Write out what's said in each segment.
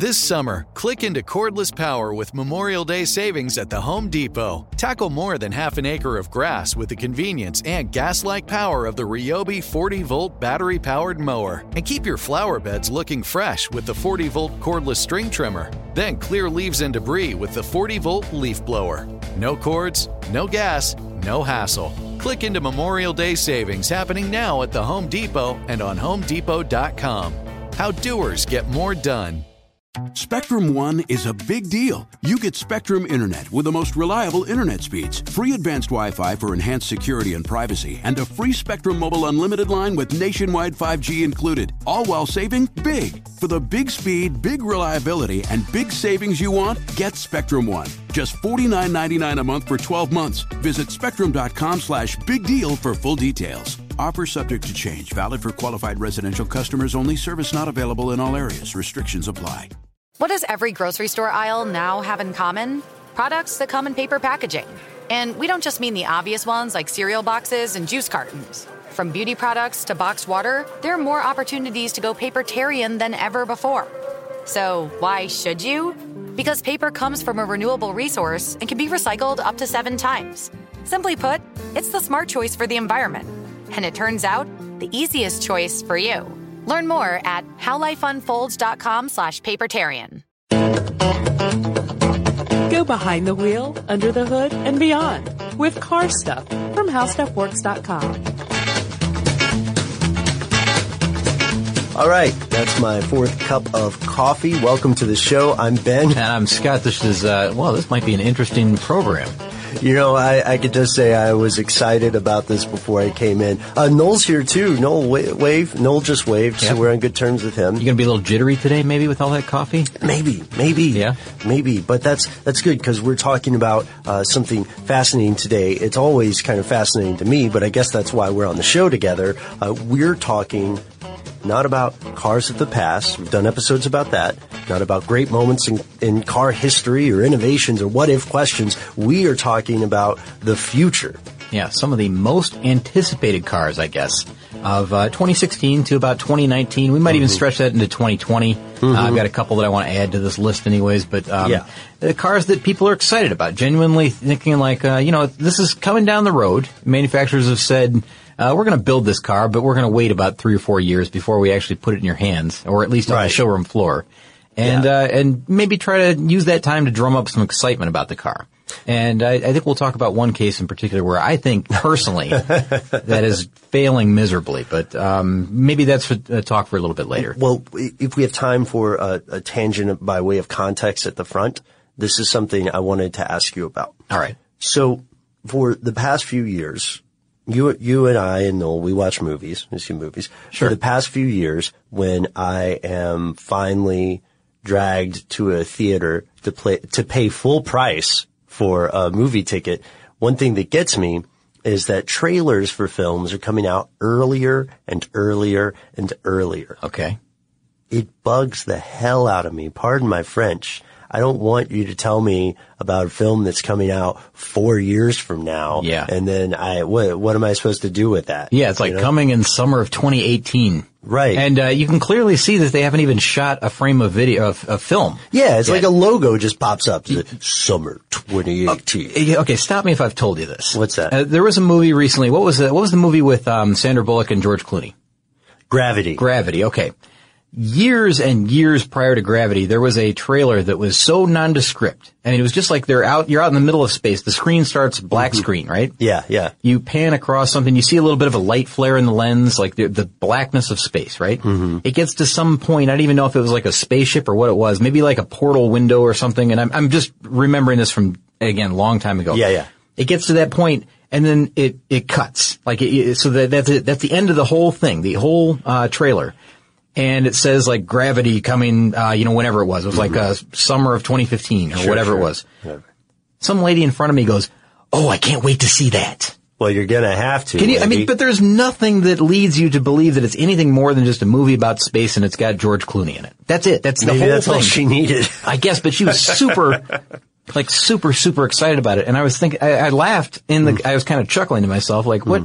This summer, click into cordless power with Memorial Day savings at the Home Depot. Tackle more than half an acre of grass with the convenience and gas-like power of the Ryobi 40-volt battery-powered mower. And keep your flower beds looking fresh with the 40-volt cordless string trimmer. Then clear leaves and debris with the 40-volt leaf blower. No cords, no gas, no hassle. Click into Memorial Day savings happening now at the Home Depot and on HomeDepot.com. How doers get more done. Spectrum One is a big deal. You get Spectrum Internet with the most reliable internet speeds, free advanced Wi-Fi for enhanced security and privacy, and a free Spectrum Mobile Unlimited line with nationwide 5G included, all while saving big. For the big speed, big reliability, and big savings you want, get Spectrum One. Just $49.99 a month for 12 months. Visit spectrum.com/big deal for full details. Offer subject to change. Valid for qualified residential customers only. Service not available in all areas. Restrictions apply. What does every grocery store aisle now have in common? Products that come in paper packaging. And we don't just mean the obvious ones like cereal boxes and juice cartons. From beauty products to boxed water, there are more opportunities to go papertarian than ever before. So why should you? Because paper comes from a renewable resource and can be recycled up to 7 times. Simply put, it's the smart choice for the environment. And it turns out, the easiest choice for you. Learn more at howlifeunfolds.com/papertarian. Go behind the wheel, under the hood, and beyond with Car Stuff from HowStuffWorks.com. All right, that's my 4th cup of coffee. Welcome to the show. I'm Ben. And I'm Scott. This is, this might be an interesting program. You know, I could just say I was excited about this before I came in. Noel's here too. Noel wave. Noel just waved, Yep. So we're on good terms with him. You gonna be a little jittery today, maybe, with all that coffee? Maybe. Yeah. Maybe. But that's good because we're talking about something fascinating today. It's always kind of fascinating to me, but I guess that's why we're on the show together. We're talking not about cars of the past. We've done episodes about that. Not about great moments in car history or innovations or what-if questions. We are talking about the future. Yeah, some of the most anticipated cars, I guess, of 2016 to about 2019. We might even stretch that into 2020. I've got a couple that I want to add to this list anyways, but the cars that people are excited about, genuinely thinking like, this is coming down the road. Manufacturers have said, we're going to build this car, but we're going to wait about 3 or 4 years before we actually put it in your hands, or at least on the showroom floor. And maybe try to use that time to drum up some excitement about the car. And I think we'll talk about one case in particular where I think personally that is failing miserably, but maybe that's a talk for a little bit later. Well, if we have time for a tangent by way of context at the front, this is something I wanted to ask you about. All right. So for the past few years, you and I and Noel, we watch movies. We see movies. Sure. For the past few years, when I am finally dragged to a theater to pay full price for a movie ticket, one thing that gets me is that trailers for films are coming out earlier and earlier and earlier. Okay. It bugs the hell out of me. Pardon my French. I don't want you to tell me about a film that's coming out 4 years from now. Yeah. And then what am I supposed to do with that? Yeah, it's like coming in summer of 2018. Right. And you can clearly see that they haven't even shot a frame of video of film. Yeah, it's like a logo just pops up. Summer 2018. Okay, stop me if I've told you this. What's that? There was a movie recently. What was the movie with Sandra Bullock and George Clooney? Gravity. Gravity, okay. Years and years prior to Gravity, there was a trailer that was so nondescript. I mean, it was just like you're out in the middle of space. The screen starts black screen, right? Yeah, yeah. You pan across something, you see a little bit of a light flare in the lens, like the blackness of space, right? Mm-hmm. It gets to some point, I don't even know if it was like a spaceship or what it was, maybe like a portal window or something, and I'm just remembering this from, again, a long time ago. Yeah, yeah. It gets to that point, and then it cuts. Like, so that's it. That's the end of the whole thing, the whole trailer. And it says like Gravity coming, whenever it was. It was like summer of 2015 or whatever it was. Whatever. Some lady in front of me goes, "Oh, I can't wait to see that." Well, you're gonna have to. Can you, but there's nothing that leads you to believe that it's anything more than just a movie about space and it's got George Clooney in it. That's it. That's the whole thing. That's all she needed. I guess, but she was super excited about it. And I was thinking, I laughed I was kind of chuckling to myself, like, what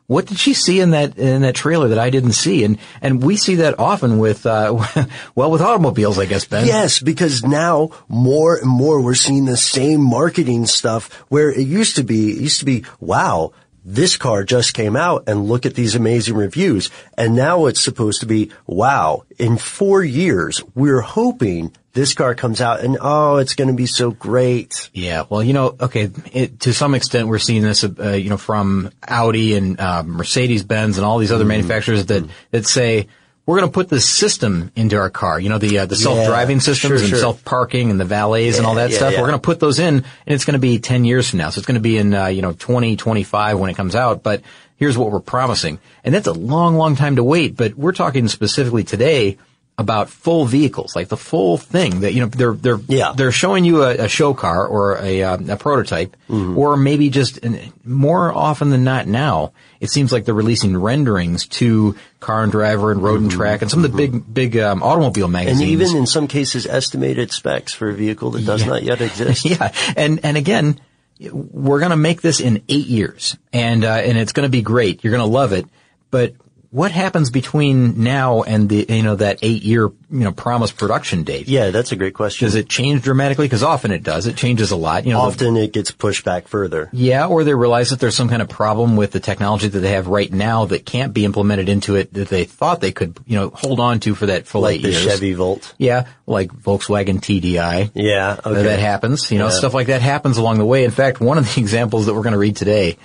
what did she see in that trailer that I didn't see? And we see that often with, with automobiles, I guess, Ben. Yes, because now more and more we're seeing the same marketing stuff where it used to be, wow, this car just came out and look at these amazing reviews. And now it's supposed to be, wow, in 4 years, we're hoping this car comes out and, it's going to be so great. Yeah. Well, okay, to some extent we're seeing this, from Audi and, Mercedes-Benz and all these other manufacturers that say, we're going to put this system into our car. The self-driving systems and self-parking and the valets and all that stuff. We're going to put those in, and it's going to be 10 years from now. So it's going to be in, 2025 when it comes out. But here's what we're promising. And that's a long, long time to wait. But we're talking specifically today about full vehicles, like the full thing that, they're showing you a show car or a prototype, or maybe just more often than not now, it seems like they're releasing renderings to Car and Driver and Road and Track and some of the big automobile magazines. And even in some cases estimated specs for a vehicle that does not yet exist. Yeah. And again, we're going to make this in 8 years and it's going to be great. You're going to love it. But what happens between now and that 8-year, promised production date? Yeah, that's a great question. Does it change dramatically? Because often it does. It changes a lot. Often it gets pushed back further. Yeah, or they realize that there's some kind of problem with the technology that they have right now that can't be implemented into it that they thought they could, hold on to for that full 8 years. Like the Chevy Volt. Yeah, like Volkswagen TDI. Yeah, okay. That happens. Stuff like that happens along the way. In fact, one of the examples that we're going to read today,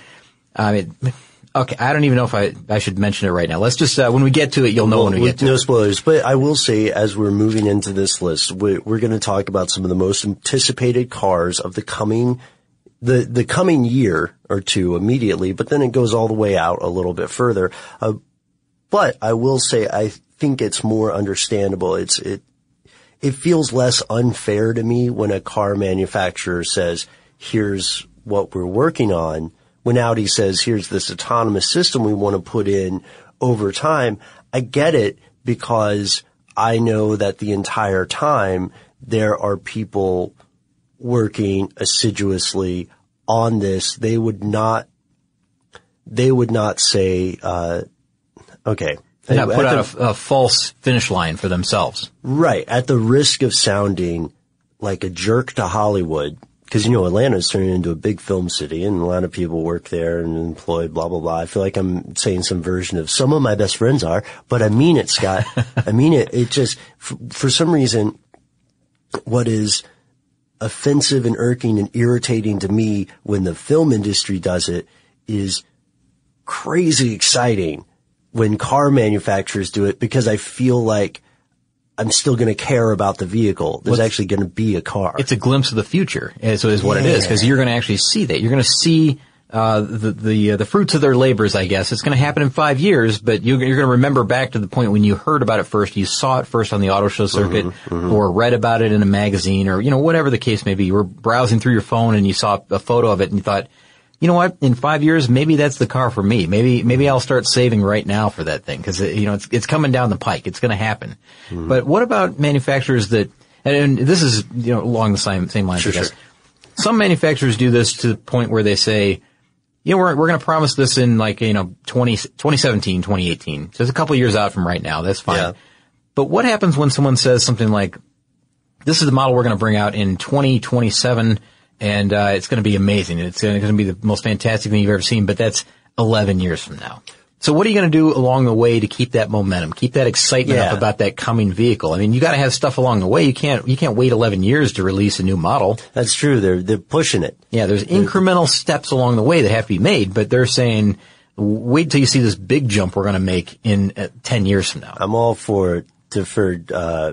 okay, I don't even know if I should mention it right now. Let's just, when we get to it, you'll know when we get to it. No spoilers, but I will say as we're moving into this list, we're going to talk about some of the most anticipated cars of the coming year or two immediately, but then it goes all the way out a little bit further. But I will say I think it's more understandable. It feels less unfair to me when a car manufacturer says, here's what we're working on. When Audi says, here's this autonomous system we want to put in over time, I get it because I know that the entire time there are people working assiduously on this. They would not say, okay. They're not put out a false finish line for themselves. Right. At the risk of sounding like a jerk to Hollywood, because, Atlanta's turning into a big film city and a lot of people work there and employed, blah, blah, blah. I feel like I'm saying some version of some of my best friends are, but I mean it, Scott. I mean it. It just, for some reason, what is offensive and irking and irritating to me when the film industry does it is crazy exciting when car manufacturers do it because I feel like I'm still going to care about the vehicle. There's actually going to be a car. It's a glimpse of the future, is what it is, because you're going to actually see that. You're going to see the fruits of their labors, I guess. It's going to happen in 5 years, but you're going to remember back to the point when you heard about it first. You saw it first on the auto show circuit, or read about it in a magazine, or whatever the case may be. You were browsing through your phone and you saw a photo of it, and you thought, you know what? In 5 years, maybe that's the car for me. Maybe I'll start saving right now for that thing because it's coming down the pike. It's going to happen. But what about manufacturers that? And this is along the same lines. I guess. Sure. Some manufacturers do this to the point where they say, we're going to promise this in 2017, 2018. So it's a couple of years out from right now. That's fine. Yeah. But what happens when someone says something like, "This is the model we're going to bring out in 2027." And it's going to be amazing. It's going to be the most fantastic thing you've ever seen, but that's 11 years from now. So what are you going to do along the way to keep that momentum, keep that excitement up about that coming vehicle? I mean, you got to have stuff along the way. You can't wait 11 years to release a new model. That's true. They're pushing it. Yeah, there's incremental steps along the way that have to be made, but they're saying, wait till you see this big jump we're going to make in 10 years from now. I'm all for deferred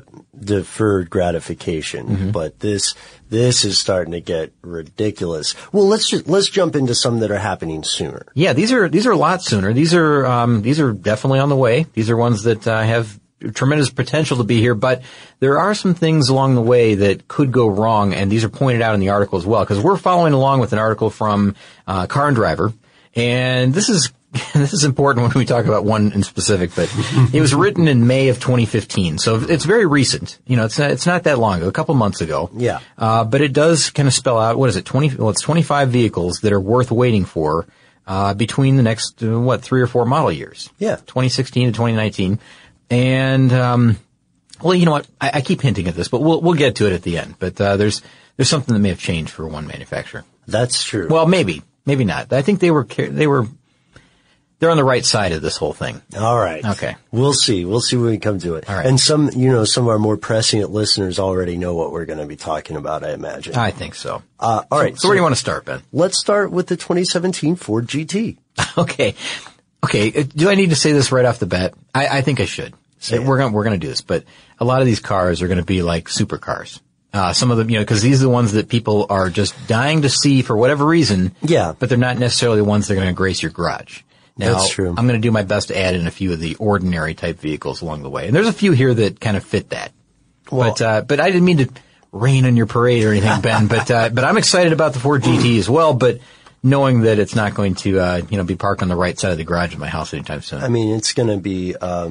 gratification, but this is starting to get ridiculous. Well, let's jump into some that are happening sooner. Yeah, these are a lot sooner. These are definitely on the way. These are ones that have tremendous potential to be here, but there are some things along the way that could go wrong, and these are pointed out in the article as well, because we're following along with an article from Car and Driver, and this is important when we talk about one in specific, but it was written in May of 2015. So it's very recent. It's not that long ago, a couple months ago. Yeah. But it does kind of spell out, what is it? It's 25 vehicles that are worth waiting for, between the next, 3 or 4 model years. Yeah. 2016 to 2019. And, well, you know what? I keep hinting at this, but we'll get to it at the end. But, there's something that may have changed for one manufacturer. That's true. Well, maybe not. I think they're on the right side of this whole thing. All right. Okay. We'll see when we come to it. All right. And some of our more prescient listeners already know what we're going to be talking about, I imagine. I think so. All right. So where do you want to start, Ben? Let's start with the 2017 Ford GT. Okay. Do I need to say this right off the bat? I think I should. We're going to do this, but a lot of these cars are going to be like supercars. Some of them, because these are the ones that people are just dying to see for whatever reason. Yeah. But they're not necessarily the ones that are going to grace your garage. Now, that's true. I'm going to do my best to add in a few of the ordinary type vehicles along the way. And there's a few here that kind of fit that. Well, but I didn't mean to rain on your parade or anything, Ben, but I'm excited about the Ford GT as well, but knowing that it's not going to, be parked on the right side of the garage of my house anytime soon. I mean, it's going to be,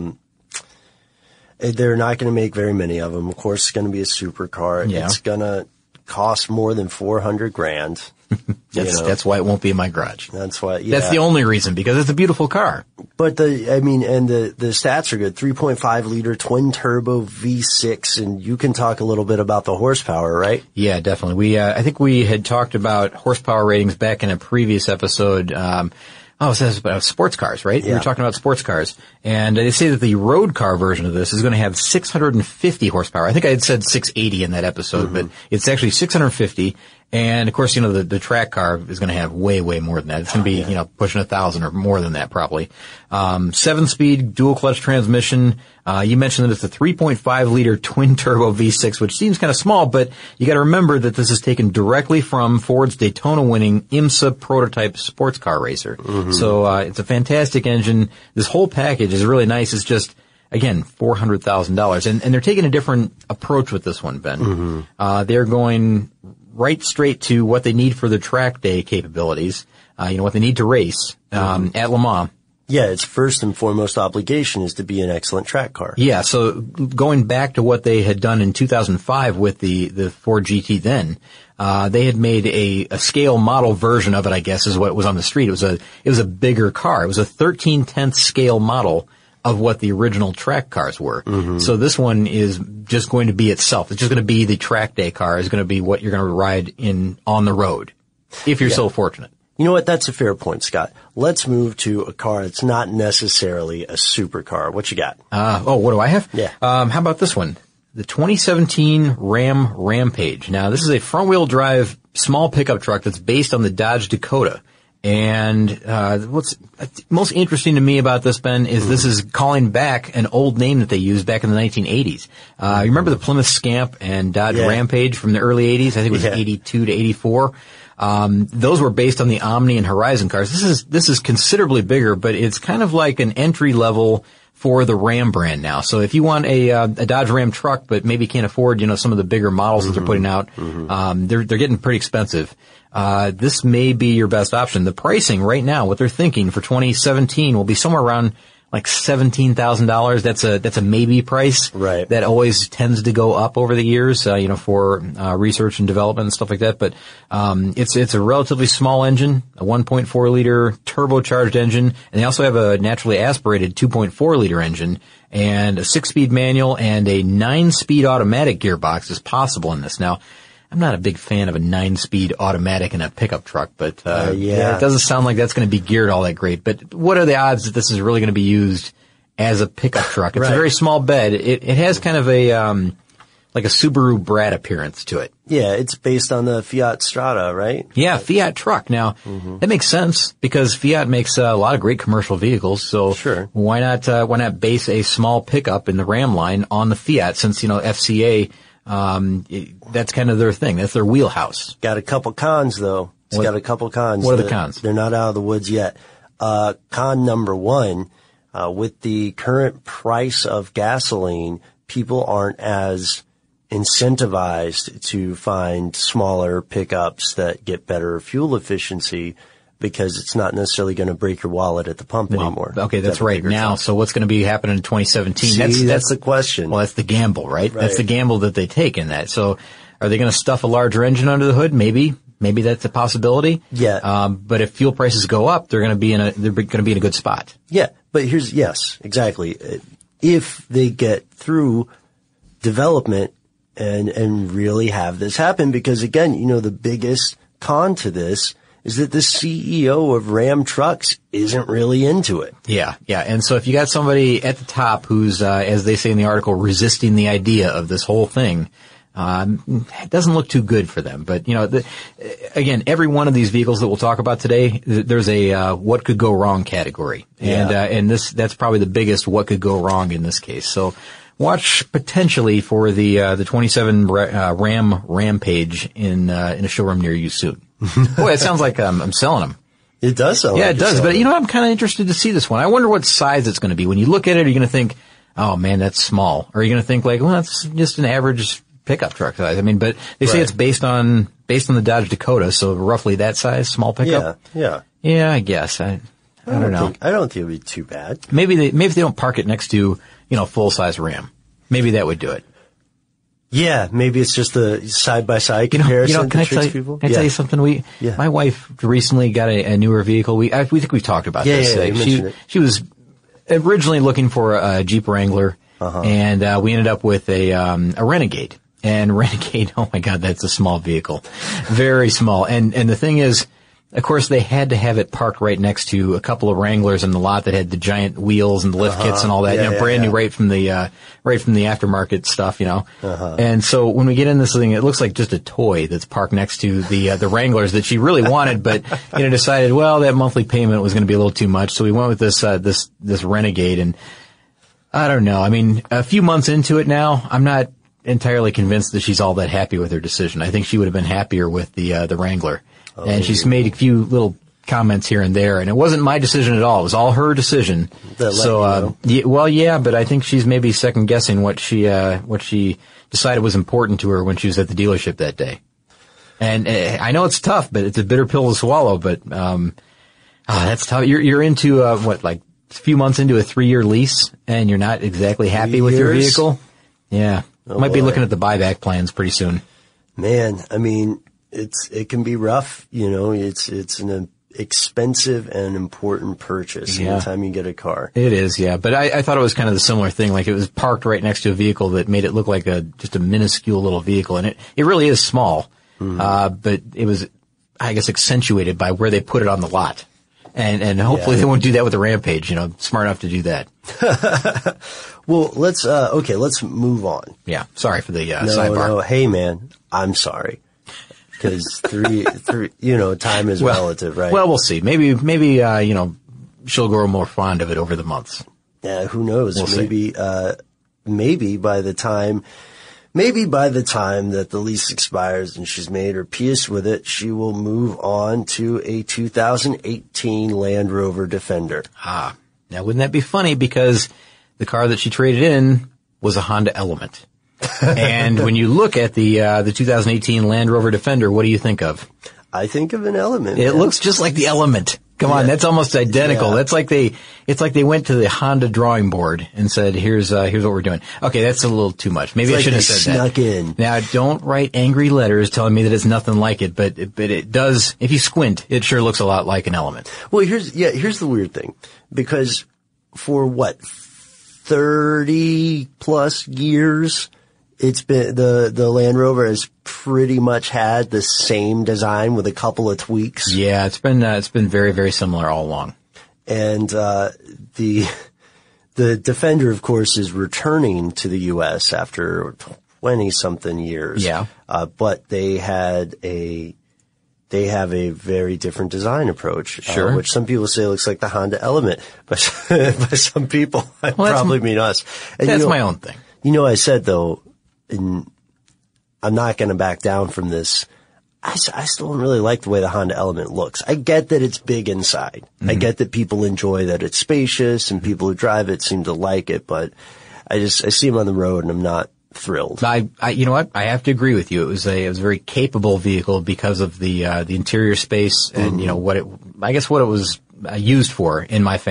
they're not going to make very many of them. Of course, it's going to be a supercar. Yeah. It's going to cost more than $400,000. That's why it won't be in my garage. That's why. Yeah. That's the only reason, because it's a beautiful car. But the stats are good. 3.5 liter twin turbo V6, and you can talk a little bit about the horsepower, right? Yeah, definitely. I think we had talked about horsepower ratings back in a previous episode. It says about sports cars, right? Yeah. We were talking about sports cars. And they say that the road car version of this is going to have 650 horsepower. I think I had said 680 in that episode, but it's actually 650. And of course, the track car is going to have way, way more than that. It's going to be, pushing 1,000 or more than that probably. 7-speed dual clutch transmission. You mentioned that it's a 3.5 liter twin turbo V6, which seems kind of small, but you got to remember that this is taken directly from Ford's Daytona winning IMSA prototype sports car racer. Mm-hmm. So, it's a fantastic engine. This whole package is really nice. It's just, again, $400,000. And they're taking a different approach with this one, Ben. Mm-hmm. They're going right straight to what they need for the track day capabilities, what they need to race, at Le Mans. Yeah, its first and foremost obligation is to be an excellent track car. Yeah, so going back to what they had done in 2005 with the Ford GT then, they had made a scale model version of it, I guess is what was on the street. It was a bigger car. It was a 13/10 scale model of what the original track cars were. Mm-hmm. So this one is just going to be itself. It's just going to be the track day car. It's going to be what you're going to ride on the road, if you're so fortunate. You know what? That's a fair point, Scott. Let's move to a car that's not necessarily a supercar. What you got? What do I have? Yeah. How about this one? The 2017 Ram Rampage. Now, this is a front-wheel drive small pickup truck that's based on the Dodge Dakota. And what's most interesting to me about this, Ben, is this is calling back an old name that they used back in the 1980s. You remember the Plymouth Scamp and Dodge Rampage from the early 80s? I think it was 82 to 84. Those were based on the Omni and Horizon cars. This is considerably bigger, but it's kind of like an entry level for the Ram brand now. So if you want a Dodge Ram truck, but maybe can't afford, some of the bigger models that they're putting out, they're getting pretty expensive. This may be your best option. The pricing right now, what they're thinking for 2017 will be somewhere around like $17,000. That's a maybe price. Right. That always tends to go up over the years, for research and development and stuff like that. But it's a relatively small engine, a 1.4 liter turbocharged engine, and they also have a naturally aspirated 2.4 liter engine, and a 6-speed manual and a 9-speed automatic gearbox is possible in this. Now, I'm not a big fan of a 9-speed automatic in a pickup truck, but it doesn't sound like that's going to be geared all that great. But what are the odds that this is really going to be used as a pickup truck? It's a very small bed. It has kind of a like a Subaru Brat appearance to it. Yeah, it's based on the Fiat Strada, right? Yeah, Fiat truck. Now, that makes sense because Fiat makes a lot of great commercial vehicles. So why not base a small pickup in the Ram line on the Fiat, since FCA, that's kind of their thing. That's their wheelhouse. Got a couple cons though. Got a couple cons. What are the cons? They're not out of the woods yet. Con number one, with the current price of gasoline, people aren't as incentivized to find smaller pickups that get better fuel efficiency, because it's not necessarily going to break your wallet at the pump anymore. Okay, that's right. Now, so what's going to be happening in 2017? That's the question. Well, that's the gamble, right? That's the gamble that they take in that. So are they going to stuff a larger engine under the hood? Maybe. maybe that's a possibility. Yeah. But if fuel prices go up, they're going to be in a good spot. Yeah. But yes, exactly. If they get through development and really have this happen, because again, the biggest con to this is that the CEO of Ram Trucks isn't really into it. Yeah. And so if you got somebody at the top who's, as they say in the article, resisting the idea of this whole thing, it doesn't look too good for them. But, again, every one of these vehicles that we'll talk about today, there's a, what could go wrong category. And that's probably the biggest what could go wrong in this case. So watch potentially for the 27 Ram Rampage in a showroom near you soon. Boy, it sounds like I'm selling them. It does sound like it does. But I'm kind of interested to see this one. I wonder what size it's going to be. When you look at it, are you going to think, oh man, that's small? Or are you going to think like, well, that's just an average pickup truck size? I mean, but they say it's based on the Dodge Dakota, so roughly that size, small pickup. Yeah. Yeah, I guess. I don't know. I don't think it would be too bad. Maybe if they don't park it next to, full size Ram. Maybe that would do it. Yeah, maybe it's just the side-by-side comparison. Can I tell you something? My wife recently got a newer vehicle. We think we've talked about this. She was originally looking for a Jeep Wrangler, and we ended up with a Renegade. And Renegade, oh my God, that's a small vehicle, very small. And the thing is, of course, they had to have it parked right next to a couple of Wranglers in the lot that had the giant wheels and the lift kits and all that, brand new right from the aftermarket stuff, And so when we get in this thing, it looks like just a toy that's parked next to the Wranglers that she really wanted, but, decided, well, that monthly payment was going to be a little too much. So we went with this Renegade, and I don't know. I mean, a few months into it now, I'm not entirely convinced that she's all that happy with her decision. I think she would have been happier with the Wrangler. And she's made a few little comments here and there, and it wasn't my decision at all. It was all her decision. So, but I think she's maybe second guessing what she decided was important to her when she was at the dealership that day. And I know it's tough, but it's a bitter pill to swallow. But that's tough. You're into like a few months into a 3-year lease, and you're not exactly happy with your vehicle. Yeah, might be looking at the buyback plans pretty soon. Man, I mean, it can be rough, it's an expensive and important purchase anytime you get a car. It is, yeah. But I thought it was kind of the similar thing. Like, it was parked right next to a vehicle that made it look like just a minuscule little vehicle. And it really is small. But it was, I guess, accentuated by where they put it on the lot. And hopefully they won't do that with the Rampage, smart enough to do that. Well, let's move on. Yeah. Sorry for the sidebar. No, hey man, I'm sorry. Because three, time is relative, right? Well, we'll see. Maybe, she'll grow more fond of it over the months. Yeah, who knows? Maybe by the time that the lease expires and she's made her peace with it, she will move on to a 2018 Land Rover Defender. Now wouldn't that be funny? Because the car that she traded in was a Honda Element. And when you look at the 2018 Land Rover Defender, what do you think of? I think of an Element. It looks just like the Element. Come on, that's almost identical. Yeah. It's like they went to the Honda drawing board and said, here's what we're doing. Okay, that's a little too much. Maybe I shouldn't have said that. Snuck in. Now, don't write angry letters telling me that it's nothing like it, but it does, if you squint, it sure looks a lot like an Element. Well, here's the weird thing. Because for 30 plus years, it's been, the Land Rover has pretty much had the same design with a couple of tweaks. Yeah, it's been very, very similar all along. And, the Defender, of course, is returning to the U.S. after 20-something years. Yeah. But they have a very different design approach. Sure. Which some people say looks like the Honda Element. But by some people, I probably mean us. And that's my own thing. I said though, and I'm not going to back down from this. I still don't really like the way the Honda Element looks. I get that it's big inside. Mm-hmm. I get that people enjoy that it's spacious and people who drive it seem to like it, but I see them on the road and I'm not thrilled. You know what? I have to agree with you. It was a very capable vehicle because of the interior space and, what it was used for in my family.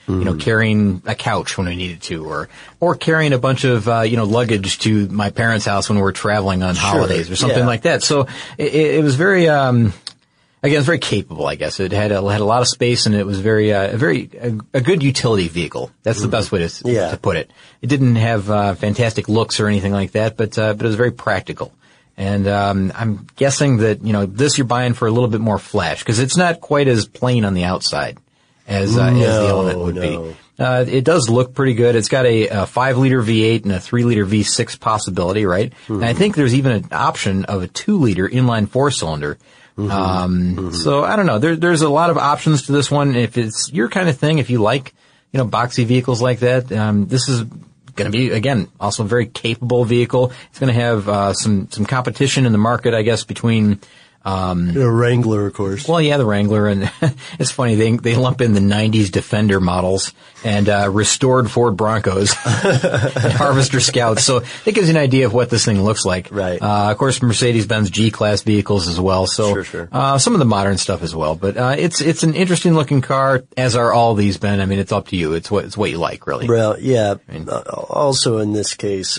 carrying a couch when we needed to, or carrying a bunch of, luggage to my parents' house when we were traveling on holidays or something like that. So it was very, it's very capable, I guess. It had a lot of space, and it was a good utility vehicle. That's the best way to put it. It didn't have fantastic looks or anything like that, but it was very practical. And I'm guessing that this you're buying for a little bit more flash, because it's not quite as plain on the outside as the Element would be. It does look pretty good. It's got a 5-liter V8 and a 3-liter V6 possibility, right? And I think there's even an option of a 2-liter inline 4-cylinder. So I don't know. There's a lot of options to this one. If it's your kind of thing, if you like, boxy vehicles like that, this is going to be, again, also a very capable vehicle. It's going to have, some competition in the market, I guess, between, the Wrangler, of course. Well, yeah, the Wrangler, and it's funny, they lump in the 90s Defender models and, restored Ford Broncos and Harvester Scouts. So it gives you an idea of what this thing looks like. Right. Of course, Mercedes-Benz G-Class vehicles as well. So, sure. Some of the modern stuff as well. But, it's an interesting looking car, as are all these, Ben. I mean, it's up to you. It's what you like, really. Well, yeah. Also in this case,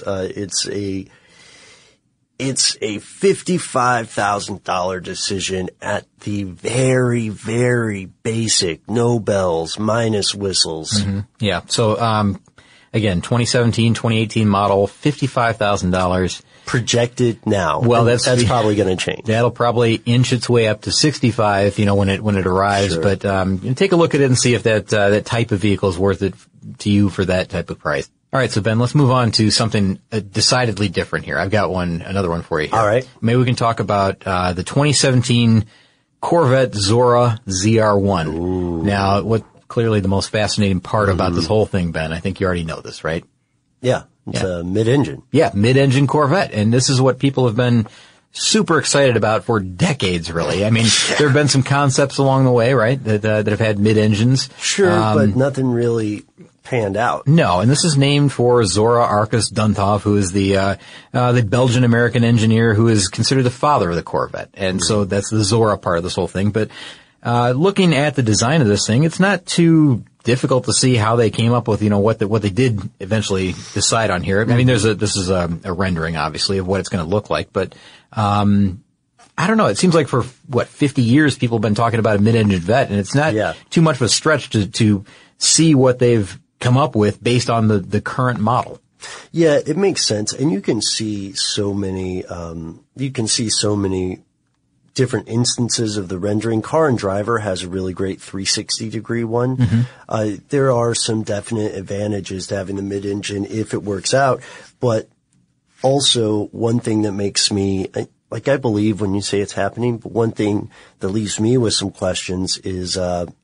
it's a $55,000 decision at the very, very basic, no bells, minus whistles. Mm-hmm. Yeah. So, again, 2017, 2018 model, $55,000. Projected now. Well, that's probably going to change. That'll probably inch its way up to 65, when it arrives. Sure. But, take a look at it and see if that type of vehicle is worth it to you for that type of price. All right, so Ben, let's move on to something decidedly different here. I've got another one for you here. All right. Maybe we can talk about the 2017 Corvette Zora ZR1. Ooh. Now, what clearly the most fascinating part about this whole thing, Ben, I think you already know this, right? Yeah, it's a mid-engine. Yeah, mid-engine Corvette, and this is what people have been super excited about for decades, really. I mean, there have been some concepts along the way, right, that have had mid-engines. Sure, but nothing really panned out. No, and this is named for Zora Arkus Duntov, who is the Belgian-American engineer who is considered the father of the Corvette. And so that's the Zora part of this whole thing. But looking at the design of this thing, it's not too difficult to see how they came up with, what they did eventually decide on here. I mean, this is a rendering, obviously, of what it's going to look like. But I don't know. It seems like for 50 years people have been talking about a mid-engine vet, and it's not too much of a stretch to see what they've come up with based on the current model. Yeah, it makes sense. And you can see so many different instances of the rendering. Car and Driver has a really great 360-degree one. Mm-hmm. There are some definite advantages to having the mid-engine if it works out. But also, one thing that makes me, I believe when you say it's happening, but one thing that leaves me with some questions is,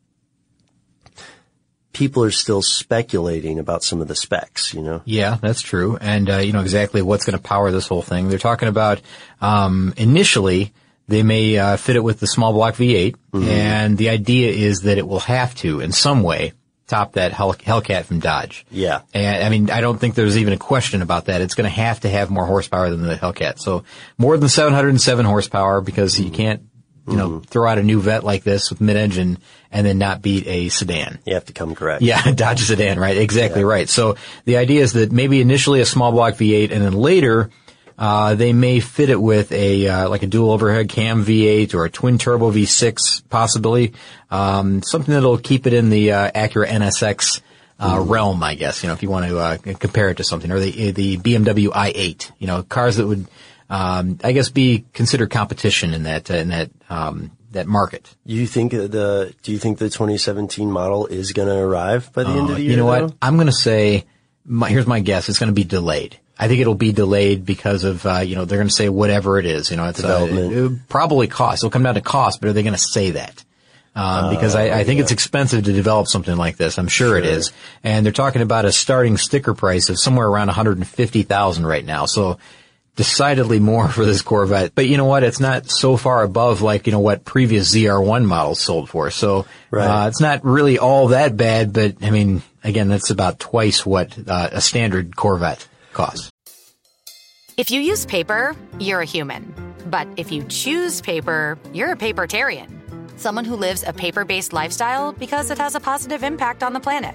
people are still speculating about some of the specs, Yeah, that's true. And, exactly what's going to power this whole thing. They're talking about, initially, they may, fit it with the small block V8. Mm-hmm. And the idea is that it will have to, in some way, top that Hellcat from Dodge. Yeah. And, I mean, I don't think there's even a question about that. It's going to have more horsepower than the Hellcat. So, more than 707 horsepower, because you can't, throw out a new vet like this with mid-engine and then not beat a sedan. You have to come correct. Yeah, Dodge sedan, right? Exactly right. So the idea is that maybe initially a small block V8 and then later, they may fit it with like a dual overhead cam V8 or a twin turbo V6 possibly. Something that'll keep it in the, Acura NSX, realm, I guess, if you want to, compare it to something, or the BMW i8, cars that would, I guess be considered competition in that market. Do you think the 2017 model is going to arrive by the end of the year? You know what? I'm going to say, here's my guess. It's going to be delayed. I think it'll be delayed because of, they're going to say whatever it is, it's development. It probably cost. It'll come down to cost, but are they going to say that? Because I think it's expensive to develop something like this. I'm sure it is. And they're talking about a starting sticker price of somewhere around $150,000 right now. So, decidedly more for this Corvette. But you know what? It's not so far above what previous ZR1 models sold for. So, it's not really all that bad, but I mean, again, that's about twice what, a standard Corvette costs. If you use paper, you're a human. But if you choose paper, you're a papertarian. Someone who lives a paper-based lifestyle because it has a positive impact on the planet.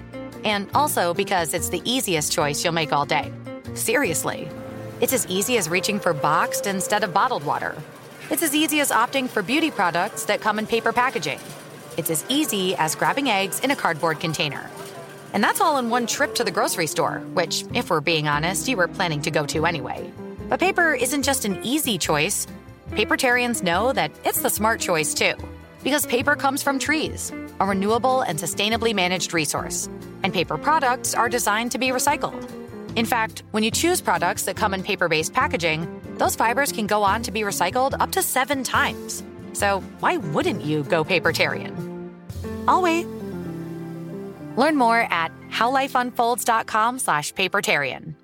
And also because it's the easiest choice you'll make all day. Seriously. It's as easy as reaching for boxed instead of bottled water. It's as easy as opting for beauty products that come in paper packaging. It's as easy as grabbing eggs in a cardboard container. And that's all in one trip to the grocery store, which, if we're being honest, you were planning to go to anyway. But paper isn't just an easy choice. Papertarians know that it's the smart choice, too. Because paper comes from trees, a renewable and sustainably managed resource. And paper products are designed to be recycled. In fact, when you choose products that come in paper-based packaging, those fibers can go on to be recycled up to 7 times. So why wouldn't you go papertarian? I'll wait. Learn more at howlifeunfolds.com/papertarian.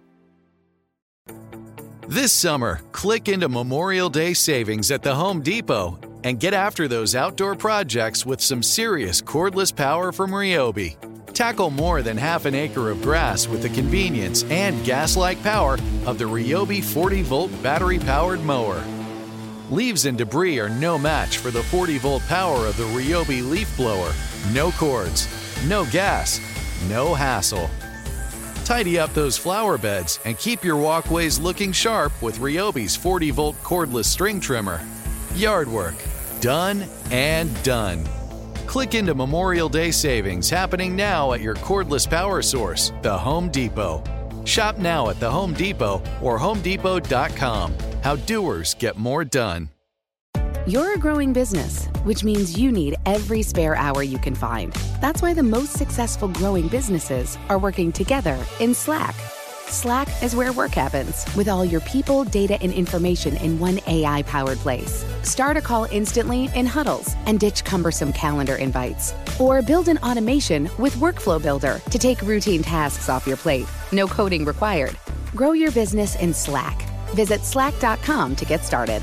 This summer, click into Memorial Day savings at the Home Depot and get after those outdoor projects with some serious cordless power from Ryobi. Tackle more than half an acre of grass with the convenience and gas-like power of the Ryobi 40-volt battery-powered mower. Leaves and debris are no match for the 40-volt power of the Ryobi leaf blower. No cords, no gas, no hassle. Tidy up those flower beds and keep your walkways looking sharp with Ryobi's 40-volt cordless string trimmer. Yard work, done and done. Click into Memorial Day savings happening now at your cordless power source, the Home Depot. Shop now at the Home Depot or HomeDepot.com. How doers get more done. You're a growing business, which means you need every spare hour you can find. That's why the most successful growing businesses are working together in Slack. Slack is where work happens, with all your people, data, and information in one AI-powered place. Start a call instantly in huddles and ditch cumbersome calendar invites. Or build an automation with Workflow Builder to take routine tasks off your plate. No coding required. Grow your business in Slack. Visit slack.com to get started.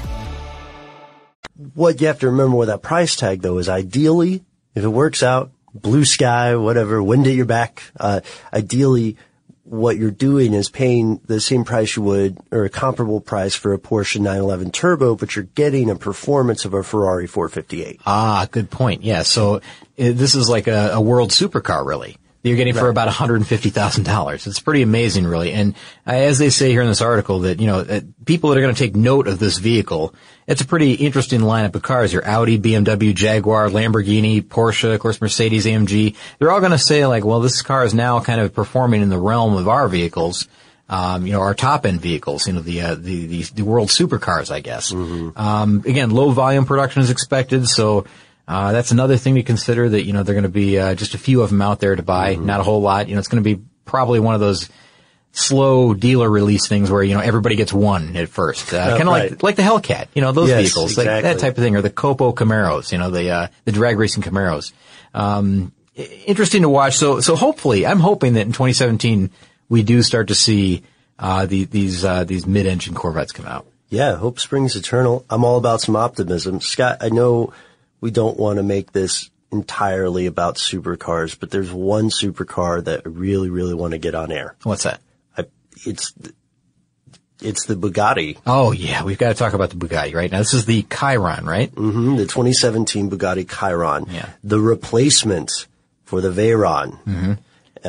What you have to remember with that price tag, though, is ideally, if it works out, blue sky, whatever, wind at your back, ideally, what you're doing is paying the same price you would, or a comparable price for a Porsche 911 Turbo, but you're getting a performance of a Ferrari 458. Ah, good point. Yeah, so this is like a world supercar, really. You're getting for about $150,000. It's pretty amazing, really. And as they say here in this article, that people that are going to take note of this vehicle, it's a pretty interesting lineup of cars. Your Audi, BMW, Jaguar, Lamborghini, Porsche, of course, Mercedes, AMG. They're all going to say, like, well, this car is now kind of performing in the realm of our vehicles. Our top end vehicles, the world supercars, I guess. Mm-hmm. Again, low volume production is expected, so that's another thing to consider, that, they're going to be just a few of them out there to buy, not a whole lot. It's going to be probably one of those slow dealer release things where, everybody gets one at first. Kind of like the Hellcat, those vehicles, exactly. Like that type of thing, or the Copo Camaros, the drag racing Camaros. Interesting to watch. So hopefully, I'm hoping that in 2017 we do start to see these mid-engine Corvettes come out. Yeah, hope springs eternal. I'm all about some optimism. Scott, I know we don't want to make this entirely about supercars, but there's one supercar that I really, really want to get on air. What's that? It's the Bugatti. Oh, yeah. We've got to talk about the Bugatti right now. This is the Chiron, right? Mm-hmm. The 2017 Bugatti Chiron. Yeah. The replacement for the Veyron,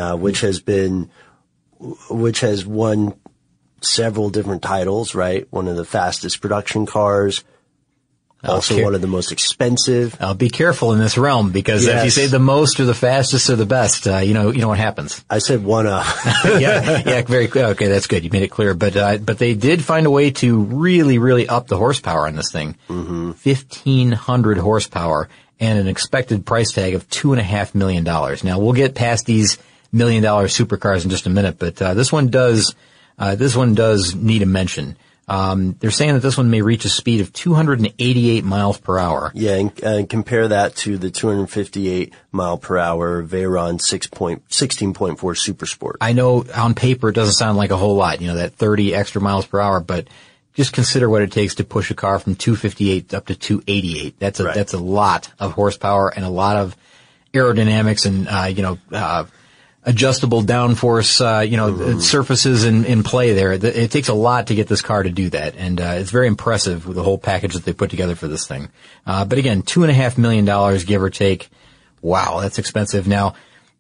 which has won several different titles, right? One of the fastest production cars. Also one of the most expensive. Be careful in this realm, because if you say the most or the fastest or the best, you know what happens. I said one of. yeah, very clear. Okay, that's good. You made it clear. But they did find a way to really, really up the horsepower on this thing. Mm-hmm. 1,500 horsepower and an expected price tag of $2.5 million. Now, we'll get past these $1 million supercars in just a minute, but this one does need a mention. They're saying that this one may reach a speed of 288 miles per hour. Yeah, and compare that to the 258 mile per hour Veyron 16.4 Super Sport. I know on paper it doesn't sound like a whole lot, that 30 extra miles per hour, but just consider what it takes to push a car from 258 up to 288. That's a lot of horsepower and a lot of aerodynamics and, adjustable downforce, surfaces in play there. It takes a lot to get this car to do that, and it's very impressive with the whole package that they put together for this thing. But again, $2.5 million, give or take. Wow, that's expensive. Now,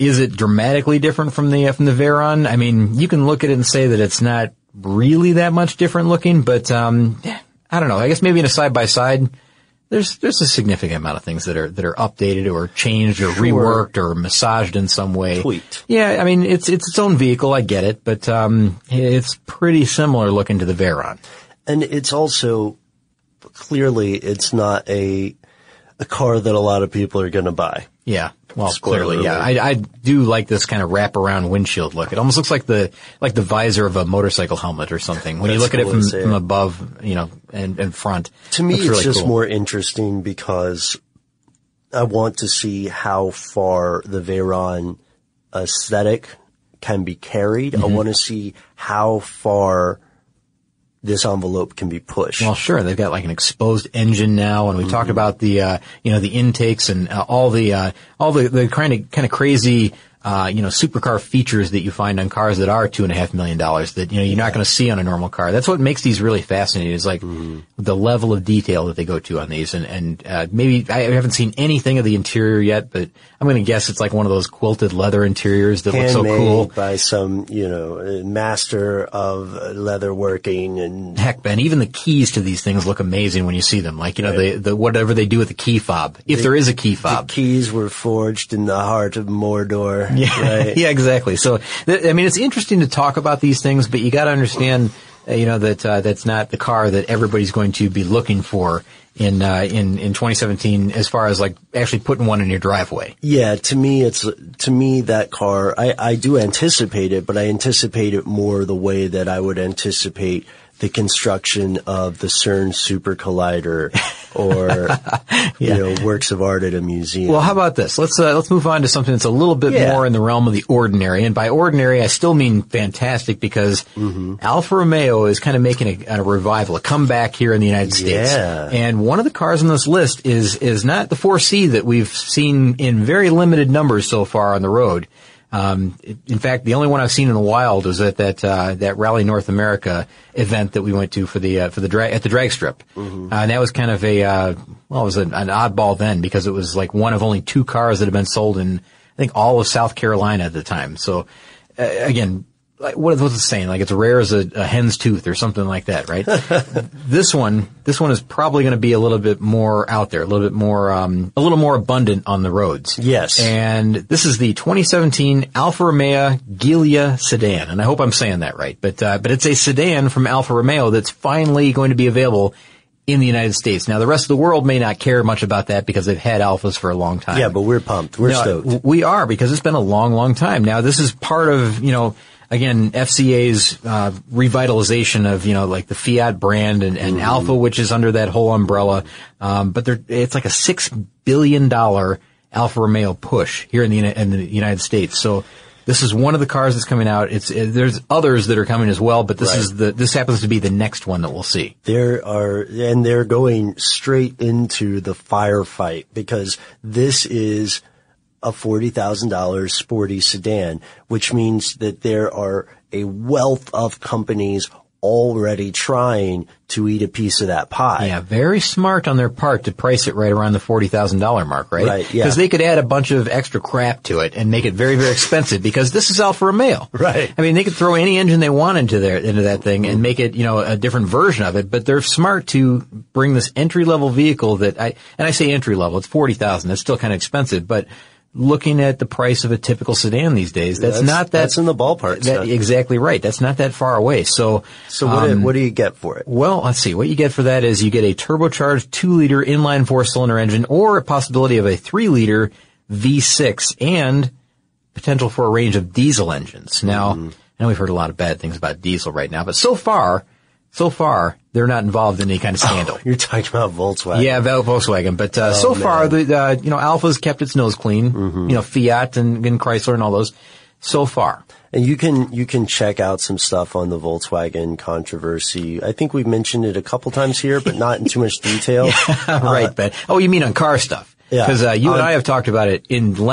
Is it dramatically different from the Veyron? I mean, you can look at it and say that it's not really that much different looking, but I don't know. I guess maybe in a side-by-side, there's a significant amount of things that are updated or changed or reworked or massaged in some way. Tweaked. Yeah, I mean, it's its own vehicle, I get it, but it's pretty similar looking to the Veyron. And it's also, clearly, it's not a car that a lot of people are going to buy. Yeah, well, clearly, yeah. I do like this kind of wraparound windshield look. It almost looks like the visor of a motorcycle helmet or something. When you look at it from above, and front. To me, it's really just cool. more interesting because I want to see how far the Veyron aesthetic can be carried. Mm-hmm. I want to see how far this envelope can be pushed. Well, sure. They've got like an exposed engine now, and we talked about the intakes and all the kind of crazy, supercar features that you find on cars that are $2.5 million that, you're not going to see on a normal car. That's what makes these really fascinating is like the level of detail that they go to on these. And maybe I haven't seen anything of the interior yet, but I'm going to guess it's like one of those quilted leather interiors that look so cool. By some, master of leather working and. Heck, Ben, even the keys to these things look amazing when you see them. Like, the whatever they do with the key fob, if there is a key fob. The keys were forged in the heart of Mordor. Yeah, right? Yeah, exactly. So, it's interesting to talk about these things, but you got to understand, that that's not the car that everybody's going to be looking for in 2017, as far as like actually putting one in your driveway. Yeah, to me that car, I do anticipate it, but I anticipate it more the way that I would anticipate the construction of the CERN Super Collider or, works of art at a museum. Well, how about this? Let's move on to something that's a little bit more in the realm of the ordinary. And by ordinary, I still mean fantastic because Alfa Romeo is kind of making a revival, a comeback here in the United States. Yeah. And one of the cars on this list is not the 4C that we've seen in very limited numbers so far on the road. In fact, the only one I've seen in the wild was at that Rally North America event that we went to at the drag strip. And that was kind of it was an oddball then because it was like one of only 2 cars that had been sold in, I think, all of South Carolina at the time. So, again, like, what's it saying? Like, it's rare as a hen's tooth or something like that, right? This one is probably going to be a little bit more out there, a little more abundant on the roads. Yes. And this is the 2017 Alfa Romeo Giulia sedan. And I hope I'm saying that right. But it's a sedan from Alfa Romeo that's finally going to be available in the United States. Now, the rest of the world may not care much about that because they've had Alfas for a long time. Yeah, but we're pumped. We're stoked. We are, because it's been a long, long time. Now, this is part of, again, FCA's revitalization of, like the Fiat brand and Alfa, which is under that whole umbrella. But it's like a $6 billion Alfa Romeo push here in the United States. So this is one of the cars that's coming out. There's others that are coming as well, but this happens to be the next one that we'll see. They're going straight into the firefight because this is a $40,000 sporty sedan, which means that there are a wealth of companies already trying to eat a piece of that pie. Yeah, very smart on their part to price it right around the $40,000 mark, right? Right, yeah. Because they could add a bunch of extra crap to it and make it very, very expensive because this is Alfa Romeo. Right. I mean, they could throw any engine they want into that thing and make it, a different version of it, but they're smart to bring this entry-level vehicle and I say entry-level, it's $40,000, that's still kind of expensive, but looking at the price of a typical sedan these days, that's in the ballpark. Exactly right. That's not that far away. So what do you get for it? Well, let's see. What you get for that is you get a turbocharged 2-liter inline 4-cylinder engine or a possibility of a 3-liter V6 and potential for a range of diesel engines. Now, I know we've heard a lot of bad things about diesel right now, but so far, they're not involved in any kind of scandal. You're talking about Volkswagen. Yeah, Volkswagen. But far, Alfa's kept its nose clean. Fiat and Chrysler and all those. So far. And you can check out some stuff on the Volkswagen controversy. I think we've mentioned it a couple times here, but not in too much detail. Right, Ben. Oh, you mean on car stuff? Yeah. Because you and I have talked about it in length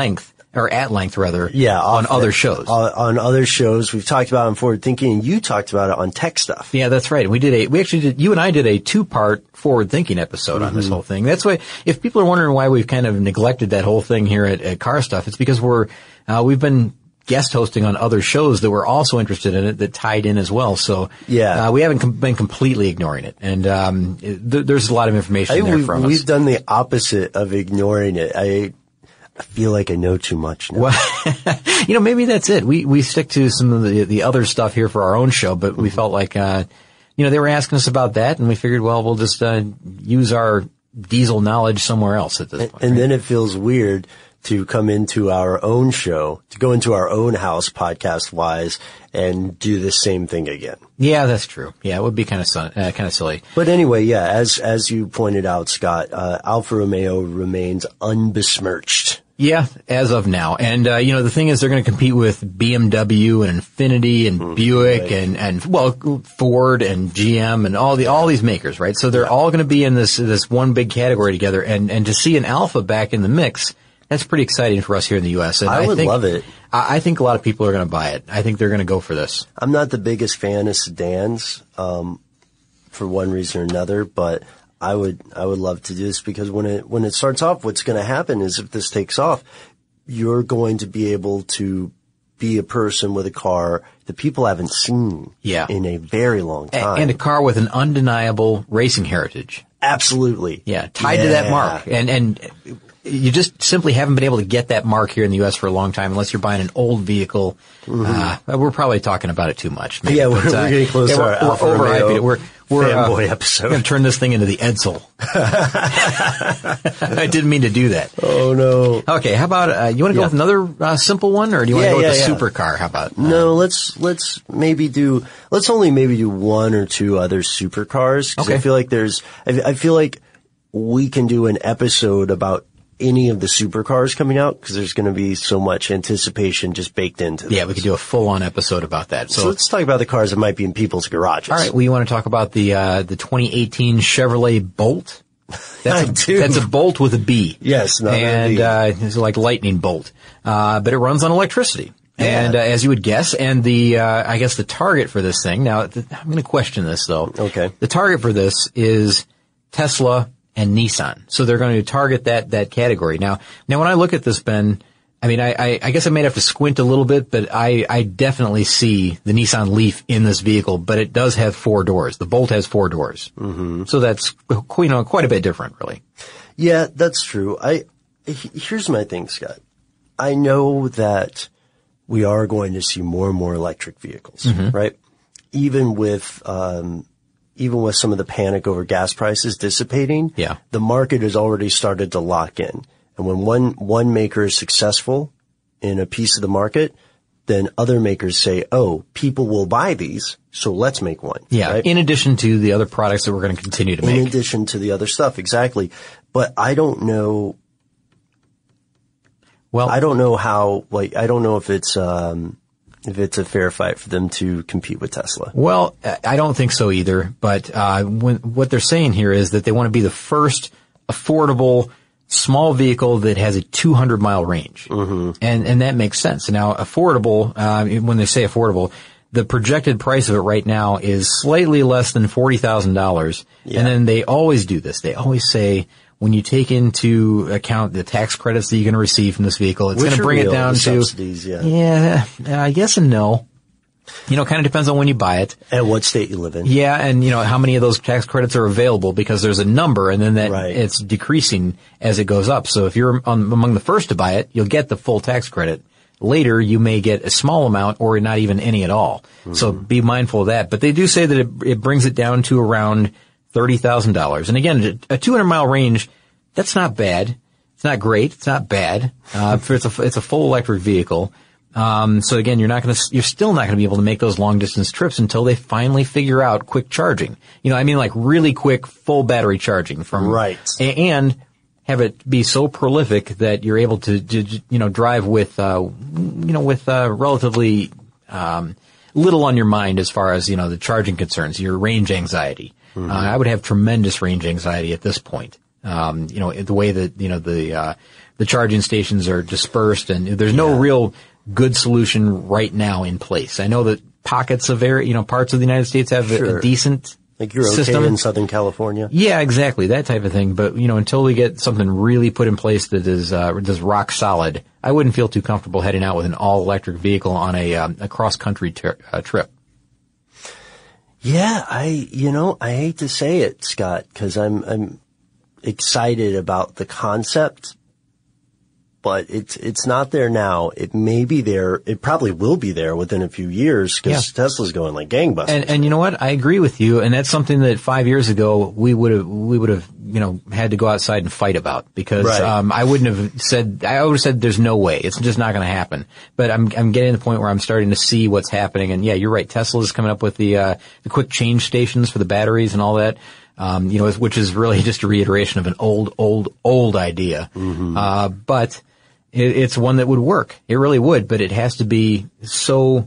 or at length rather, Yeah, on other shows. On other shows, we've talked about it on Forward Thinking, and you talked about it on Tech Stuff. Yeah, that's right. You and I did a 2-part Forward Thinking episode on this whole thing. That's why, if people are wondering why we've kind of neglected that whole thing here at Car Stuff, it's because we've been guest hosting on other shows that were also interested in it that tied in as well. So we haven't been completely ignoring it, and there's a lot of information there from us. We've done the opposite of ignoring it. I feel like I know too much now. Well, maybe that's it. We stick to some of the other stuff here for our own show, but we felt like they were asking us about that, and we figured, well, we'll just use our diesel knowledge somewhere else at this point. And then it feels weird to come into our own show, to go into our own house podcast-wise and do the same thing again. Yeah, that's true. Yeah, it would be kind of silly. But anyway, yeah, as you pointed out, Scott, Alfa Romeo remains unbesmirched. Yeah, as of now. And, the thing is they're going to compete with BMW and Infiniti and Buick and Ford and GM and all these makers, right? So they're all going to be in this one big category together. And to see an Alfa back in the mix, that's pretty exciting for us here in the U.S. And I would love it. I think a lot of people are going to buy it. I think they're going to go for this. I'm not the biggest fan of sedans, for one reason or another, but I would love to do this because when it starts off, what's going to happen is if this takes off, you're going to be able to be a person with a car that people haven't seen in a very long time. And a car with an undeniable racing heritage. Absolutely. Yeah, tied to that mark. And you just simply haven't been able to get that mark here in the U.S. for a long time unless you're buying an old vehicle. We're probably talking about it too much. Maybe, we're getting close to our Alfa Romeo fanboy episode. We're going to turn this thing into the Edsel. I didn't mean to do that. Oh, no. Okay, how about, you want to go with another simple one, or do you want to go with the supercar? How about? No, let's only maybe do one or two other supercars. Okay. I feel like we can do an episode about any of the supercars coming out because there's going to be so much anticipation just baked into this. Yeah, we could do a full-on episode about that. So let's talk about the cars that might be in people's garages. All right, well, you want to talk about the 2018 Chevrolet Bolt? That's a Bolt with a B. Yes, not and it's like lightning bolt, but it runs on electricity. Yeah. And as you would guess, and I guess the target for this thing. Now, I'm going to question this though. Okay. The target for this is Tesla and Nissan. So they're going to target that category. Now when I look at this, Ben, I mean, I guess I may have to squint a little bit, but I definitely see the Nissan Leaf in this vehicle, but it does have 4 doors. The Bolt has 4 doors. Mm-hmm. So that's, quite a bit different, really. Yeah, that's true. Here's my thing, Scott. I know that we are going to see more and more electric vehicles, right? Even with some of the panic over gas prices dissipating, the market has already started to lock in. And when one maker is successful in a piece of the market, then other makers say, oh, people will buy these, so let's make one. Yeah, right? In addition to the other products that we're going to continue to make. In addition to the other stuff, exactly. But I don't know. Well, I don't know how, I don't know if it's a fair fight for them to compete with Tesla. Well, I don't think so either. But what they're saying here is that they want to be the first affordable small vehicle that has a 200-mile range. Mm-hmm. And that makes sense. Now, affordable, when they say affordable, the projected price of it right now is slightly less than $40,000. Yeah. And then they always do this. They always say, when you take into account the tax credits that you're going to receive from this vehicle, it's going to bring it down to subsidies, yes and no. Kind of depends on when you buy it. And what state you live in. Yeah, and how many of those tax credits are available, because there's a number, and then it's decreasing as it goes up. So if you're among the first to buy it, you'll get the full tax credit. Later, you may get a small amount or not even any at all. Mm-hmm. So be mindful of that. But they do say that it brings it down to around $30,000. And again, a 200-mile range, that's not bad. It's not great. It's not bad. It's a full electric vehicle. So again, you're still not gonna be able to make those long distance trips until they finally figure out quick charging. Like really quick full battery charging and have it be so prolific that you're able to drive with relatively, little on your mind as far as, the charging concerns, your range anxiety. Mm-hmm. I would have tremendous range anxiety at this point. The way that, the charging stations are dispersed, and there's no real good solution right now in place. I know that pockets of parts of the United States have a decent like you're okay system in Southern California. Yeah, exactly. That type of thing. But, until we get something really put in place that is rock solid, I wouldn't feel too comfortable heading out with an all electric vehicle on a cross country trip. Yeah, I hate to say it, Scott, because I'm excited about the concept, but it's not there now. It may be there. It probably will be there within a few years because Tesla's going like gangbusters. And you know what? I agree with you. And that's something that 5 years ago we would have had to go outside and fight about because I would have said there's no way. It's just not going to happen. But I'm getting to the point where I'm starting to see what's happening. And yeah, you're right. Tesla is coming up with the quick change stations for the batteries and all that. Which is really just a reiteration of an old idea. Mm-hmm. But it's one that would work. It really would, but it has to be so,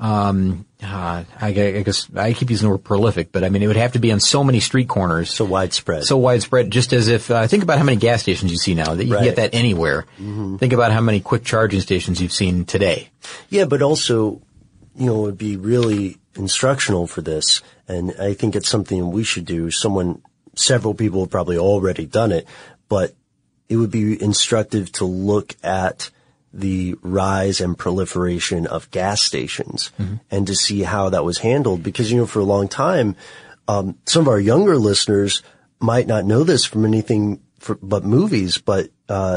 I guess I keep using the word prolific, but I mean, it would have to be on so many street corners. So widespread, just as if, think about how many gas stations you see now that you can get that anywhere. Mm-hmm. Think about how many quick charging stations you've seen today. Yeah, but also, it would be really instructional for this. And I think it's something we should do. Several people have probably already done it, but it would be instructive to look at the rise and proliferation of gas stations and to see how that was handled. Because, for a long time, some of our younger listeners might not know this from anything but movies, but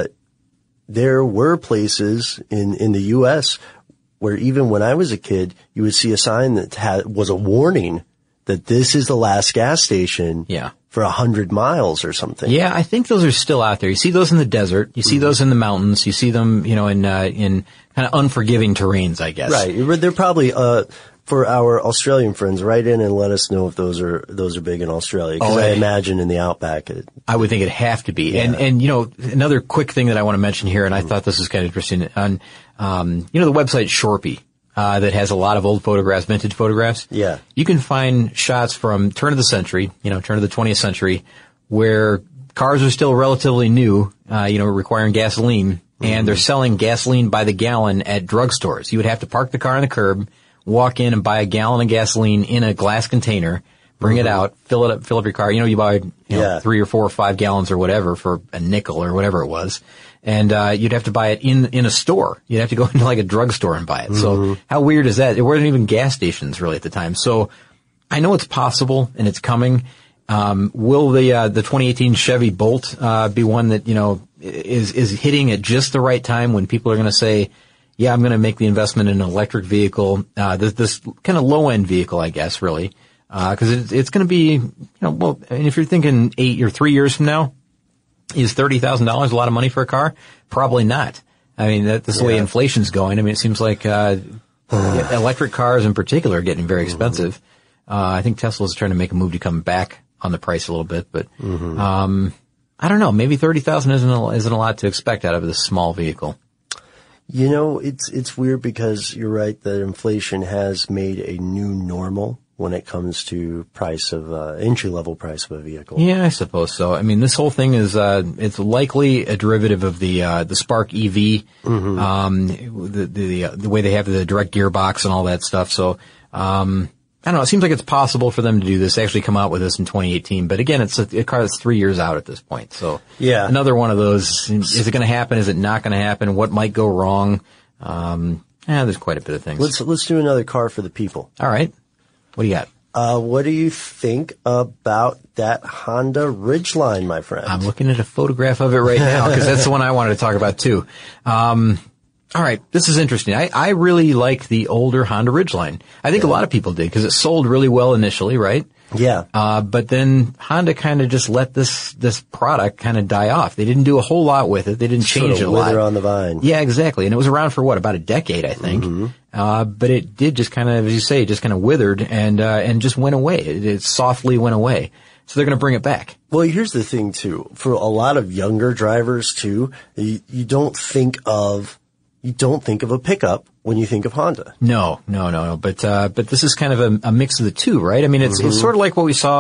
there were places in the U.S. where even when I was a kid, you would see a sign that was a warning that this is the last gas station for 100 miles or something. Yeah, I think those are still out there. You see those in the desert. You see those in the mountains. You see them, in kind of unforgiving terrains, I guess. Right. They're probably, for our Australian friends, write in and let us know if those are big in Australia. Because I imagine in the outback. I would think it'd have to be. Yeah. And another quick thing that I want to mention here, and I thought this was kind of interesting, on, the website Shorpy. That has a lot of old photographs, vintage photographs. Yeah. You can find shots from turn of the century, turn of the 20th century, where cars are still relatively new, requiring gasoline, and they're selling gasoline by the gallon at drugstores. You would have to park the car on the curb, walk in and buy a gallon of gasoline in a glass container, bring it out, fill up your car. You buy, 3 or 4 or 5 gallons or whatever for a nickel or whatever it was. And, you'd have to buy it in a store. You'd have to go into like a drugstore and buy it. So how weird is that? There weren't even gas stations really at the time. So I know it's possible and it's coming. Will the 2018 Chevy Bolt, be one that, is hitting at just the right time when people are going to say, yeah, I'm going to make the investment in an electric vehicle, this kind of low end vehicle, I guess, really. Cause it's going to be, and if you're thinking 8 or 3 years from now, is $30,000 a lot of money for a car? Probably not. I mean, that's the way inflation's going. I mean, it seems like, electric cars in particular are getting very expensive. I think Tesla's trying to make a move to come back on the price a little bit, but, I don't know. Maybe 30,000 isn't a lot to expect out of this small vehicle. It's weird because you're right that inflation has made a new normal when it comes to entry-level price of a vehicle. Yeah, I suppose so. I mean, this whole thing is, it's likely a derivative of the Spark EV, the way they have the direct gearbox and all that stuff. So, I don't know. It seems like it's possible for them to do this, actually come out with this in 2018. But again, it's a car that's 3 years out at this point. So, another one of those. Is it going to happen? Is it not going to happen? What might go wrong? There's quite a bit of things. Let's do another car for the people. All right. What do you got? What do you think about that Honda Ridgeline, my friend? I'm looking at a photograph of it right now because that's the one I wanted to talk about too. All right. This is interesting. I really like the older Honda Ridgeline. I think a lot of people did because it sold really well initially, right? Yeah. But then Honda kind of just let this product kind of die off. They didn't do a whole lot with it. They didn't change it a lot. Wither on the vine. Yeah, exactly. And it was around for about a decade, I think. But it did just kind of, as you say, just kind of withered and just went away. It softly went away. So they're going to bring it back. Well, here's the thing too. For a lot of younger drivers too, you don't think of a pickup when you think of Honda. No. But this is kind of a mix of the two, right? I mean, it's sort of like what we saw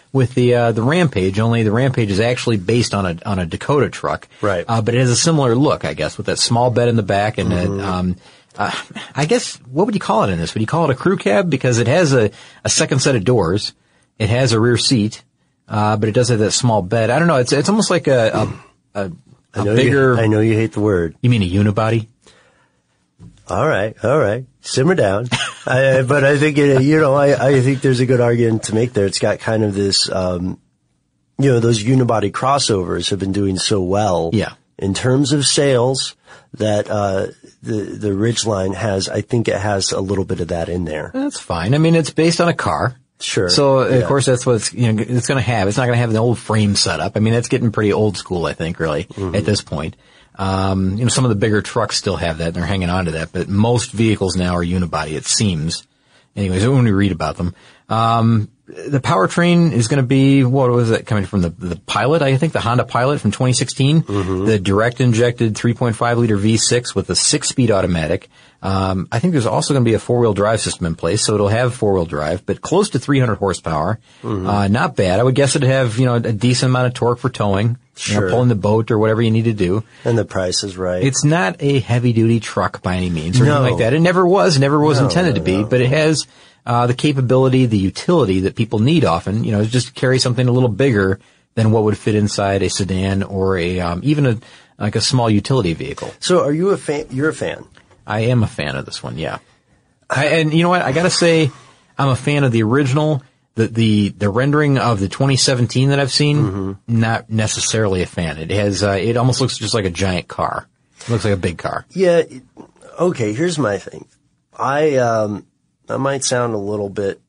with the Rampage, only the Rampage is actually based on a Dakota truck. Right. But it has a similar look, I guess, with that small bed in the back and I guess, what would you call it in this? Would you call it a crew cab? Because it has a second set of doors. It has a rear seat, but it does have that small bed. I don't know. It's almost like a bigger. I know you hate the word. You mean a unibody? All right. Simmer down. But I think, I think there's a good argument to make there. It's got kind of this, those unibody crossovers have been doing so well. Yeah. In terms of sales that, the Ridgeline has, I think it has a little bit of that in there. That's fine. I mean, it's based on a car. Sure. So, of course, that's what it's going to have. It's not going to have the old frame setup. I mean, that's getting pretty old school, I think, really, at this point. Some of the bigger trucks still have that, and they're hanging on to that, but most vehicles now are unibody, it seems. Anyways, when we read about them. The powertrain is going to be, what was it, coming from the Pilot, I think, the Honda Pilot from 2016. The direct injected 3.5 liter V6 with a 6-speed automatic. I think there's also going to be a 4-wheel drive system in place, so it'll have 4-wheel drive, but close to 300 horsepower. Not bad. I would guess it'd have, a decent amount of torque for towing. Sure. Pulling the boat or whatever you need to do. And the price is right. It's not a heavy-duty truck by any means or anything like that. It never was intended to be, but it has the capability, the utility that people need often, just to carry something a little bigger than what would fit inside a sedan or even a small utility vehicle. So are you a fan? You're a fan? I am a fan of this one, yeah. And you know what? I gotta say, I'm a fan of the original. The rendering of the 2017 that I've seen, not necessarily a fan. It has, it almost looks just like a giant car. It looks like a big car. Yeah. Okay. Here's my thing. I might sound a little bit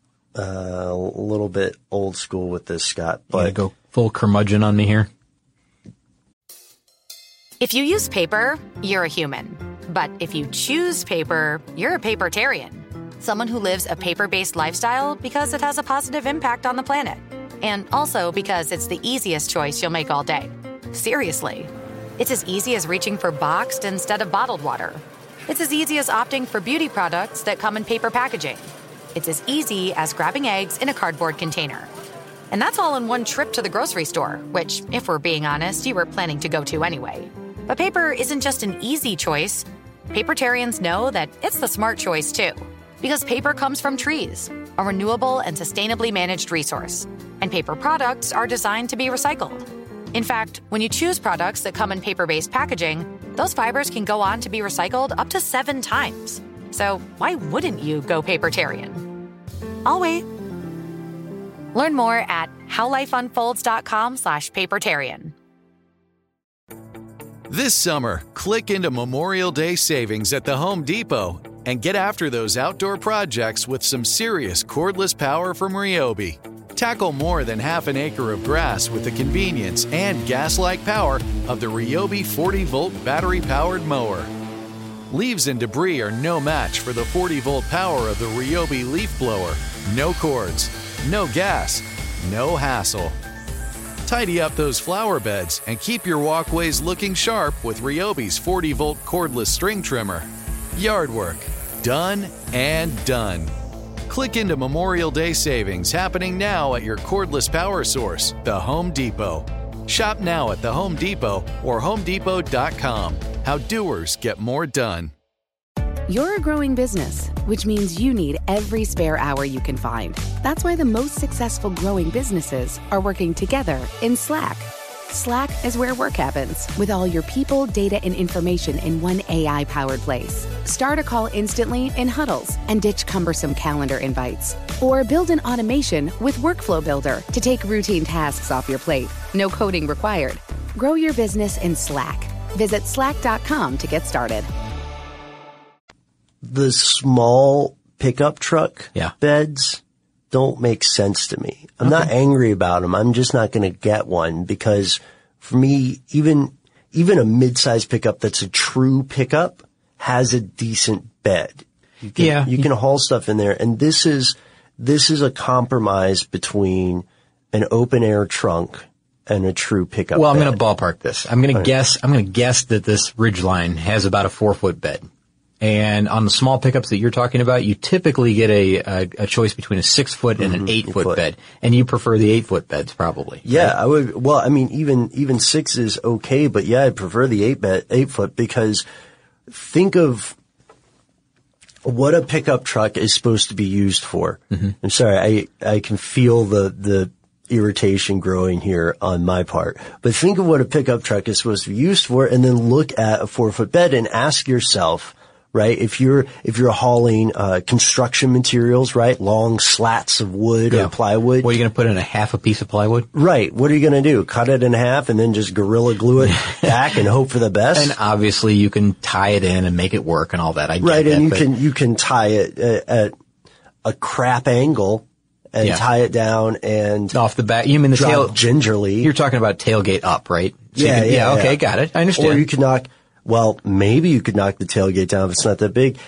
old school with this, Scott, but. You go full curmudgeon on me here? If you use paper, you're a human. But if you choose paper, you're a papertarian. Someone who lives a paper-based lifestyle because it has a positive impact on the planet. And also because it's the easiest choice you'll make all day. Seriously. It's as easy as reaching for boxed instead of bottled water. It's as easy as opting for beauty products that come in paper packaging. It's as easy as grabbing eggs in a cardboard container. And that's all in one trip to the grocery store, which, if we're being honest, you were planning to go to anyway. But paper isn't just an easy choice. Papertarians know that it's the smart choice, too. Because paper comes from trees, a renewable and sustainably managed resource. And paper products are designed to be recycled. In fact, when you choose products that come in paper-based packaging, those fibers can go on to be recycled up to 7 times. So why wouldn't you go papertarian? I'll wait. Learn more at howlifeunfolds.com/papertarian. This summer, click into Memorial Day savings at the Home Depot and get after those outdoor projects with some serious cordless power from Ryobi. Tackle more than half an acre of grass with the convenience and gas-like power of the Ryobi 40-volt battery-powered mower. Leaves and debris are no match for the 40-volt power of the Ryobi leaf blower. No cords, no gas, no hassle. Tidy up those flower beds and keep your walkways looking sharp with Ryobi's 40-volt cordless string trimmer. Yard work, done and done. Click into Memorial Day savings happening now at your cordless power source, the Home Depot. Shop now at the Home Depot or HomeDepot.com. How doers get more done. You're a growing business, which means you need every spare hour you can find. That's why the most successful growing businesses are working together in Slack. Slack is where work happens, with all your people, data, and information in one AI-powered place. Start a call instantly in huddles and ditch cumbersome calendar invites. Or build an automation with Workflow Builder to take routine tasks off your plate. No coding required. Grow your business in Slack. Visit slack.com to get started. The small pickup truck Yeah. beds don't make sense to me. I'm not angry about them. I'm just not going to get one because for me, even a mid-sized pickup that's a true pickup has a decent bed. You can haul stuff in there. And this is a compromise between an open air trunk and a true pickup Well, bed. I'm going to ballpark this. I'm going to guess that this Ridgeline has about a 4-foot bed. And on the small pickups that you're talking about, you typically get a choice between a 6-foot and an 8-foot bed. And you prefer the 8-foot beds probably. Yeah, right? I would. Well, I mean, even 6 is okay, but yeah, I prefer the 8-foot because think of what a pickup truck is supposed to be used for. Mm-hmm. I'm sorry, I can feel the irritation growing here on my part. But think of what a pickup truck is supposed to be used for and then look at a 4-foot bed and ask yourself, right? If you're hauling, construction materials, right? Long slats of wood or plywood. What are you going to put in a half a piece of plywood? Right. What are you going to do? Cut it in half and then just Gorilla Glue it back and hope for the best? And obviously you can tie it in and make it work and all that. I get right. that, And you can tie it at a crap angle and tie it down and off the back. You mean the tail gingerly? You're talking about tailgate up, right? So Yeah. Okay. Got it. I understand. Or you can maybe you could knock the tailgate down if it's not that big.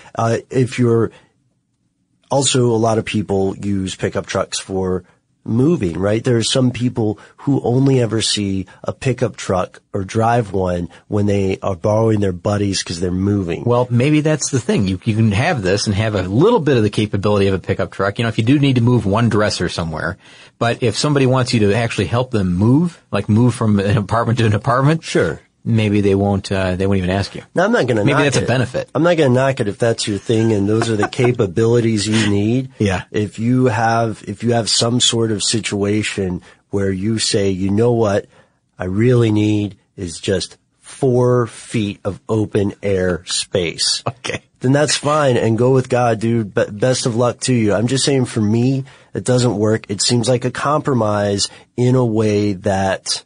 Also, a lot of people use pickup trucks for moving, right? There are some people who only ever see a pickup truck or drive one when they are borrowing their buddies because they're moving. Well, maybe that's the thing. You can have this and have a little bit of the capability of a pickup truck. You know, if you do need to move one dresser somewhere, but if somebody wants you to actually help them move, like move from an apartment to an apartment, sure. Maybe they won't even ask you. Now, I'm not going to knock it. Maybe that's a benefit. I'm not going to knock it if that's your thing and those are the capabilities you need. Yeah. If you have some sort of situation where you say, you know what, I really need is just 4 feet of open air space. Okay. Then that's fine and go with God, dude. But best of luck to you. I'm just saying for me, it doesn't work. It seems like a compromise in a way that,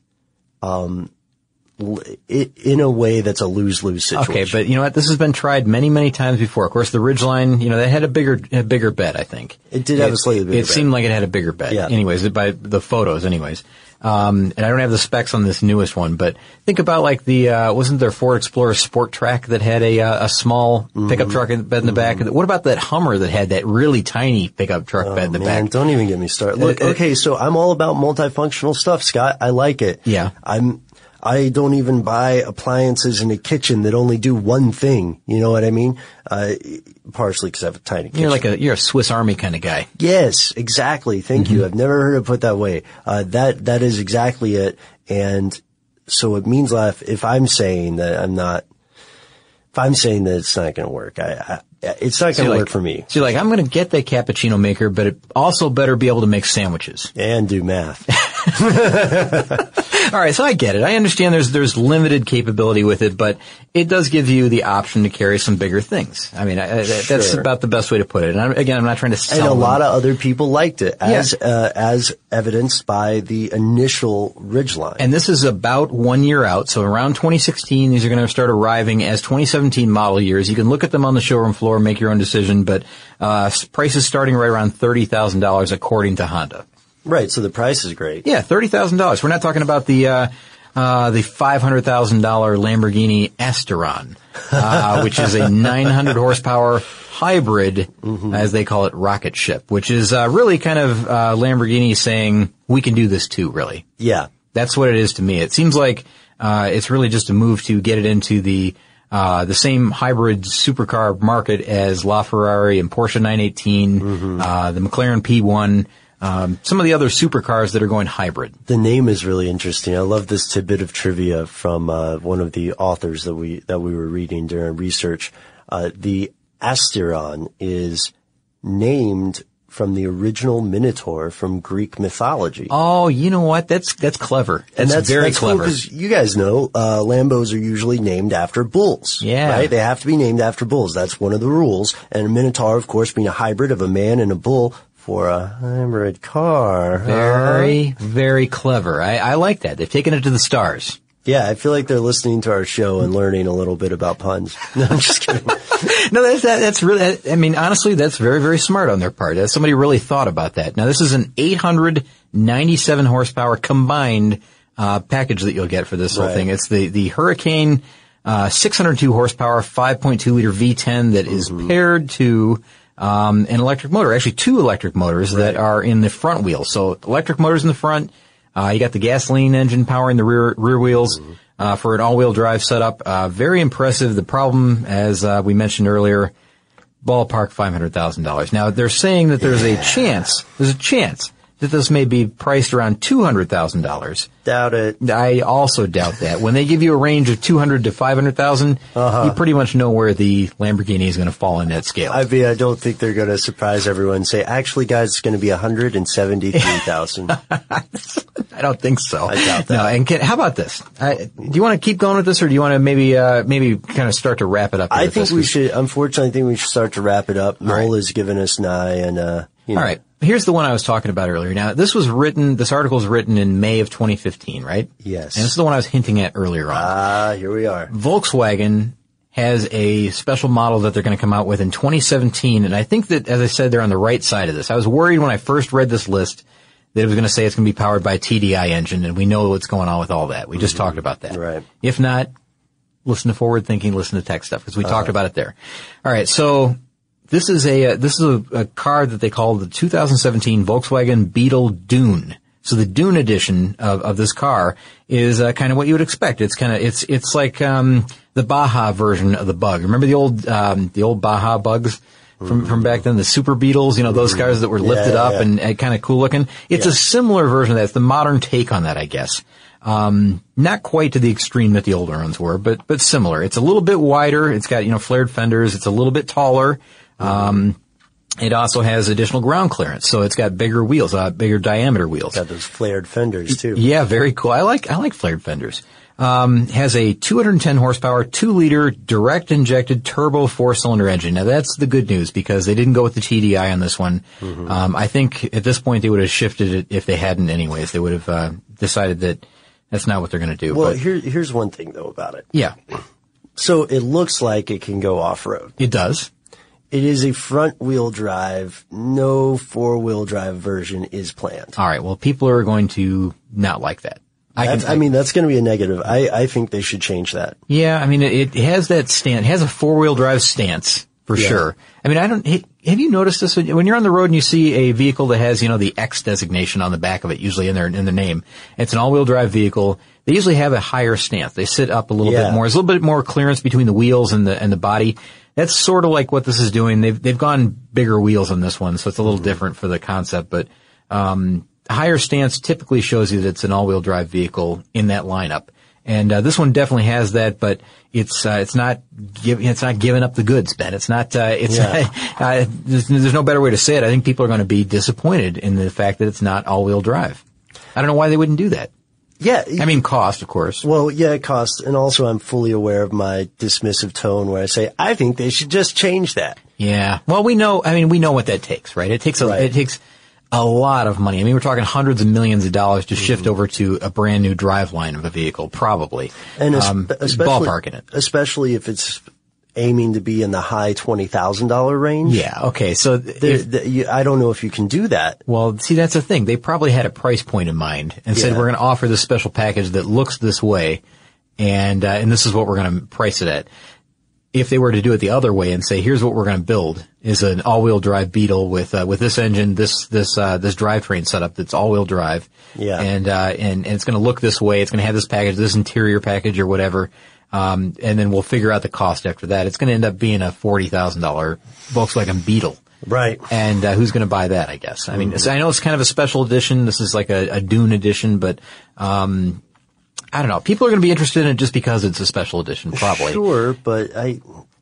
in a way that's a lose-lose situation. Okay, but you know what? This has been tried many, many times before. Of course, the Ridgeline, you know, that had a bigger bed, I think. It did have a slightly bigger bed. It seemed like it had a bigger bed. Yeah. Anyways, by the photos anyways. And I don't have the specs on this newest one, but think about like wasn't there Ford Explorer Sport Track that had a small pickup truck bed in the back? What about that Hummer that had that really tiny pickup truck bed in the back? Don't even get me started. Look, okay, so I'm all about multifunctional stuff, Scott. I like it. Yeah. I don't even buy appliances in a kitchen that only do one thing. You know what I mean? Partially because I have a tiny kitchen. You're a Swiss Army kind of guy. Yes, exactly. Thank you. I've never heard it put that way. That is exactly it. And so it means if I'm saying that it's not going to work, it's not going to work for me. So you're like, I'm going to get that cappuccino maker, but it also better be able to make sandwiches. And do math. All right, so I get it. I understand there's limited capability with it, but it does give you the option to carry some bigger things. I mean, that's about the best way to put it. And I'm not trying to sell And a lot them. of other people liked it, as evidenced by the initial Ridgeline. And this is about 1 year out, so around 2016, these are going to start arriving as 2017 model years. You can look at them on the showroom floor, make your own decision, but prices starting right around $30,000 according to Honda. Right, so the price is great. Yeah, $30,000. We're not talking about the $500,000 Lamborghini Asteron, which is a 900 horsepower hybrid, as they call it, rocket ship, which is really kind of Lamborghini saying, we can do this too, really. Yeah. That's what it is to me. It seems like it's really just a move to get it into the same hybrid supercar market as LaFerrari and Porsche 918, the McLaren P1, some of the other supercars that are going hybrid. The name is really interesting. I love this tidbit of trivia from one of the authors that we were reading during research. The Asteron is named from the original Minotaur from Greek mythology. Oh, you know what? That's clever. That's very clever. Cool because you guys know Lambos are usually named after bulls. Yeah. Right? They have to be named after bulls. That's one of the rules. And a Minotaur, of course, being a hybrid of a man and a bull for a hybrid car. Very, very clever. I like that. They've taken it to the stars. Yeah, I feel like they're listening to our show and learning a little bit about puns. No, I'm just kidding. No, that's really, I mean, honestly, that's very, very smart on their part. Somebody really thought about that. Now, this is an 897 horsepower combined package that you'll get for this whole thing. It's the Hurricane 602 horsepower 5.2 liter V10 that is paired to an electric motor, actually 2 electric motors that are in the front wheel. So electric motors in the front. You got the gasoline engine powering the rear wheels. for an all-wheel drive setup. Very impressive. The problem, as we mentioned earlier, ballpark $500,000. Now, they're saying that there's a chance that this may be priced around $200,000. Doubt it. I also doubt that. When they give you a range of $200,000 to $500,000, you pretty much know where the Lamborghini is going to fall in that scale. I mean, I don't think they're going to surprise everyone and say, actually, guys, it's going to be $173,000. I don't think so. I doubt that. No, and how about this? Do you want to keep going with this, or do you want to maybe kind of start to wrap it up? I think we should. Unfortunately, I think we should start to wrap it up. Noel has given us an eye, and All right. Here's the one I was talking about earlier. Now, this article was written in May of 2015, right? Yes. And this is the one I was hinting at earlier on. Here we are. Volkswagen has a special model that they're going to come out with in 2017, and I think that, as I said, they're on the right side of this. I was worried when I first read this list that it was going to say it's going to be powered by a TDI engine, and we know what's going on with all that. We just talked about that. Right. If not, listen to Forward Thinking, listen to Tech Stuff, because we talked about it there. All right, so this is a car that they call the 2017 Volkswagen Beetle Dune. So the Dune edition of this car is kind of what you would expect. It's like the Baja version of the Bug. Remember the old Baja Bugs from back then, the Super Beetles, those cars that were lifted up and kind of cool looking. It's a similar version of that. It's the modern take on that, I guess. Not quite to the extreme that the older ones were, but similar. It's a little bit wider. It's got, flared fenders. It's a little bit taller. It also has additional ground clearance, so it's got bigger wheels, bigger diameter wheels. Got those flared fenders too. Yeah, very cool. I like flared fenders. Has a 210 horsepower, 2-liter direct injected turbo 4-cylinder engine. Now that's the good news, because they didn't go with the TDI on this one. I think at this point they would have shifted it if they hadn't anyways. They would have, decided that that's not what they're going to do. Well, but here's one thing though about it. Yeah. So it looks like it can go off-road. It does. It is a front-wheel drive. No four-wheel drive version is planned. All right. Well, people are going to not like that. That's going to be a negative. I think they should change that. Yeah. I mean, it has that stance. It has a four-wheel drive stance for sure. I mean, have you noticed this when you're on the road and you see a vehicle that has, the X designation on the back of it, usually in their name? It's an all-wheel drive vehicle. They usually have a higher stance. They sit up a little bit more. There's a little bit more clearance between the wheels and the body. That's sort of like what this is doing. They've gone bigger wheels on this one, so it's a little different for the concept, but higher stance typically shows you that it's an all-wheel drive vehicle in that lineup. And this one definitely has that, but it's not giving up the goods, Ben. It's not there's no better way to say it. I think people are going to be disappointed in the fact that it's not all-wheel drive. I don't know why they wouldn't do that. Yeah. I mean, cost, of course. Well, yeah, cost. And also I'm fully aware of my dismissive tone where I say, I think they should just change that. Yeah. Well, we know what that takes, right? It takes a lot of money. I mean, we're talking hundreds of millions of dollars to shift over to a brand new driveline of a vehicle, probably. And especially, ballparking it. Especially if it's aiming to be in the high $20,000 range. Yeah. Okay. So I don't know if you can do that. Well, see, that's the thing. They probably had a price point in mind and said, we're going to offer this special package that looks this way. And this is what we're going to price it at. If they were to do it the other way and say, here's what we're going to build is an all-wheel drive Beetle with this engine, this drivetrain setup that's all-wheel drive. Yeah. And it's going to look this way. It's going to have this package, this interior package or whatever. And then we'll figure out the cost after that. It's going to end up being a $40,000 Volkswagen Beetle. Right. And who's going to buy that, I guess? I mean, I know it's kind of a special edition. This is like a Dune edition, but I don't know. People are going to be interested in it just because it's a special edition, probably. Sure, but I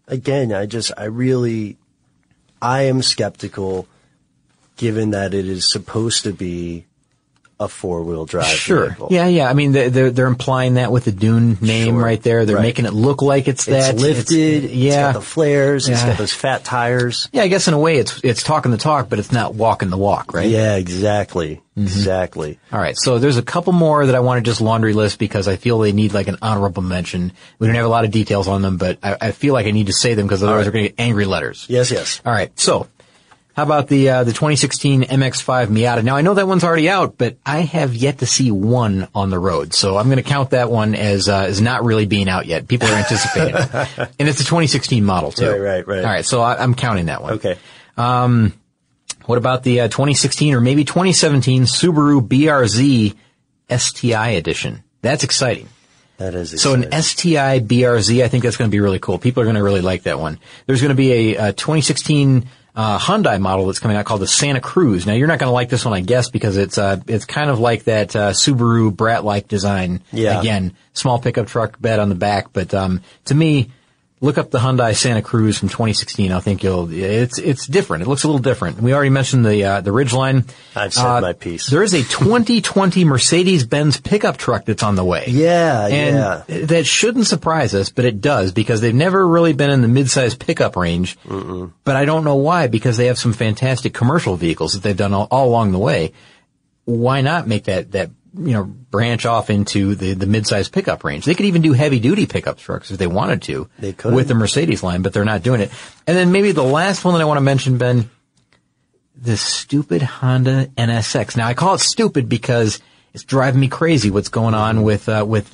am skeptical given that it is supposed to be a four-wheel drive vehicle. Yeah. I mean, they're implying that with the Dune name right there. They're making it look like it's that. It's lifted. It's got the flares. It's got those fat tires. Yeah, I guess in a way it's talking the talk, but it's not walking the walk, right? Yeah, exactly. Exactly. All right. So there's a couple more that I want to just laundry list because I feel they need like an honorable mention. We don't have a lot of details on them, but I feel like I need to say them because otherwise we're going to get angry letters. Yes. All right. So how about the 2016 MX-5 Miata? Now I know that one's already out, but I have yet to see one on the road. So I'm going to count that one as not really being out yet. People are anticipating it. And it's a 2016 model too. Right. All right. So I'm counting that one. Okay. What about the 2016 or maybe 2017 Subaru BRZ STI edition? That's exciting. That is exciting. So an STI BRZ, I think that's going to be really cool. People are going to really like that one. There's going to be a 2016 Hyundai model that's coming out called the Santa Cruz. Now, you're not going to like this one, I guess, because it's kind of like that Subaru Brat-like design. Yeah. Again, small pickup truck bed on the back. But to me, look up the Hyundai Santa Cruz from 2016. I think it's different. It looks a little different. We already mentioned the Ridgeline. I've said my piece. There is a 2020 Mercedes-Benz pickup truck that's on the way. Yeah, and that shouldn't surprise us, but it does, because they've never really been in the mid-size pickup range. Mm-mm. But I don't know why, because they have some fantastic commercial vehicles that they've done all along the way. Why not make that branch off into the mid-size pickup range? They could even do heavy-duty pickup trucks if they wanted to. They could. With the Mercedes line, but they're not doing it. And then maybe the last one that I want to mention, Ben, the stupid Honda NSX. Now, I call it stupid because it's driving me crazy what's going on with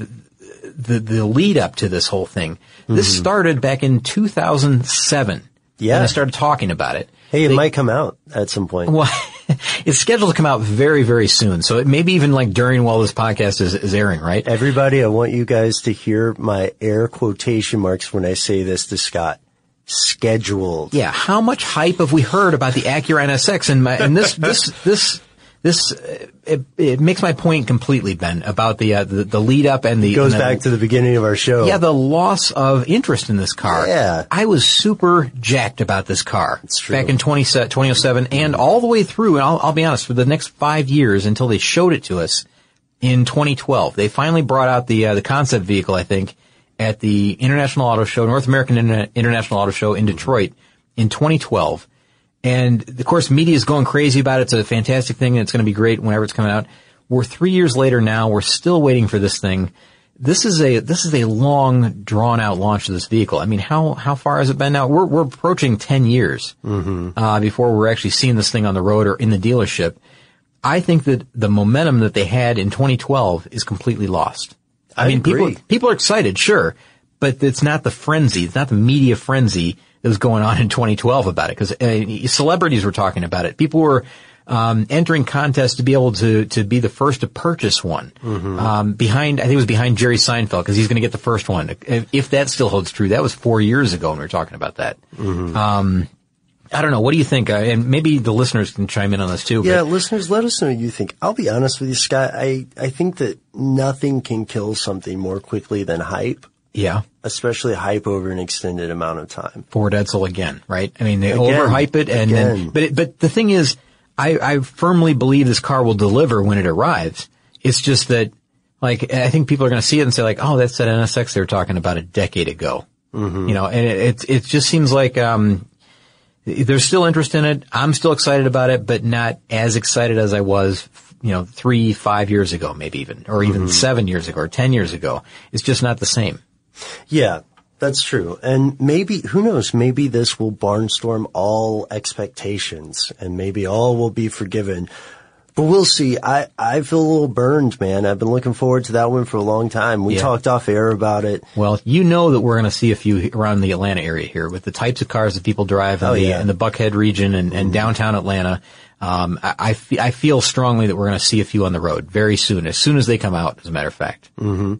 the lead up to this whole thing. Mm-hmm. This started back in 2007. Yeah. When I started talking about it. Hey, it might come out at some point. Well, it's scheduled to come out very, very soon. So it may be even like during while this podcast is airing, right? Everybody, I want you guys to hear my air quotation marks when I say this to Scott. Scheduled. Yeah. How much hype have we heard about the Acura NSX? And this it makes my point completely, Ben, about the lead up and the... It goes back to the beginning of our show. Yeah, the loss of interest in this car. Yeah. I was super jacked about this car. It's true. Back in 2007 and all the way through, and I'll be honest, for the next 5 years until they showed it to us in 2012. They finally brought out the concept vehicle, I think, at the International Auto Show, North American International Auto Show in Detroit in 2012. And, of course, media is going crazy about it. It's a fantastic thing, and it's going to be great whenever it's coming out. We're 3 years later now. We're still waiting for this thing. This is a long, drawn-out launch of this vehicle. I mean, how far has it been now? We're approaching 10 years before we're actually seeing this thing on the road or in the dealership. I think that the momentum that they had in 2012 is completely lost. I mean, agree. people are excited, sure, but it's not the frenzy. It's not the media frenzy that was going on in 2012 about it, because celebrities were talking about it. People were entering contests to be able to be the first to purchase one. I think it was behind Jerry Seinfeld, because he's going to get the first one. If that still holds true, that was 4 years ago when we were talking about that. I don't know. What do you think? And maybe the listeners can chime in on this too. Yeah, listeners, let us know what you think. I'll be honest with you, Scott. I think that nothing can kill something more quickly than hype. Yeah. Especially hype over an extended amount of time. Ford Edsel again, right? I mean, they overhype it, and then, but the thing is, I firmly believe this car will deliver when it arrives. It's just that, like, I think people are going to see it and say, like, oh, that's that NSX they were talking about a decade ago. You know, and it just seems like there's still interest in it. I'm still excited about it, but not as excited as I was, 3-5 years ago, maybe even, or even 7 years ago or 10 years ago. It's just not the same. Yeah, that's true. And maybe, who knows, maybe this will barnstorm all expectations and maybe all will be forgiven. But we'll see. I feel a little burned, man. I've been looking forward to that one for a long time. We talked off air about it. Well, you know that we're going to see a few around the Atlanta area here with the types of cars that people drive in the Buckhead region and downtown Atlanta. I feel strongly that we're going to see a few on the road very soon as they come out, as a matter of fact.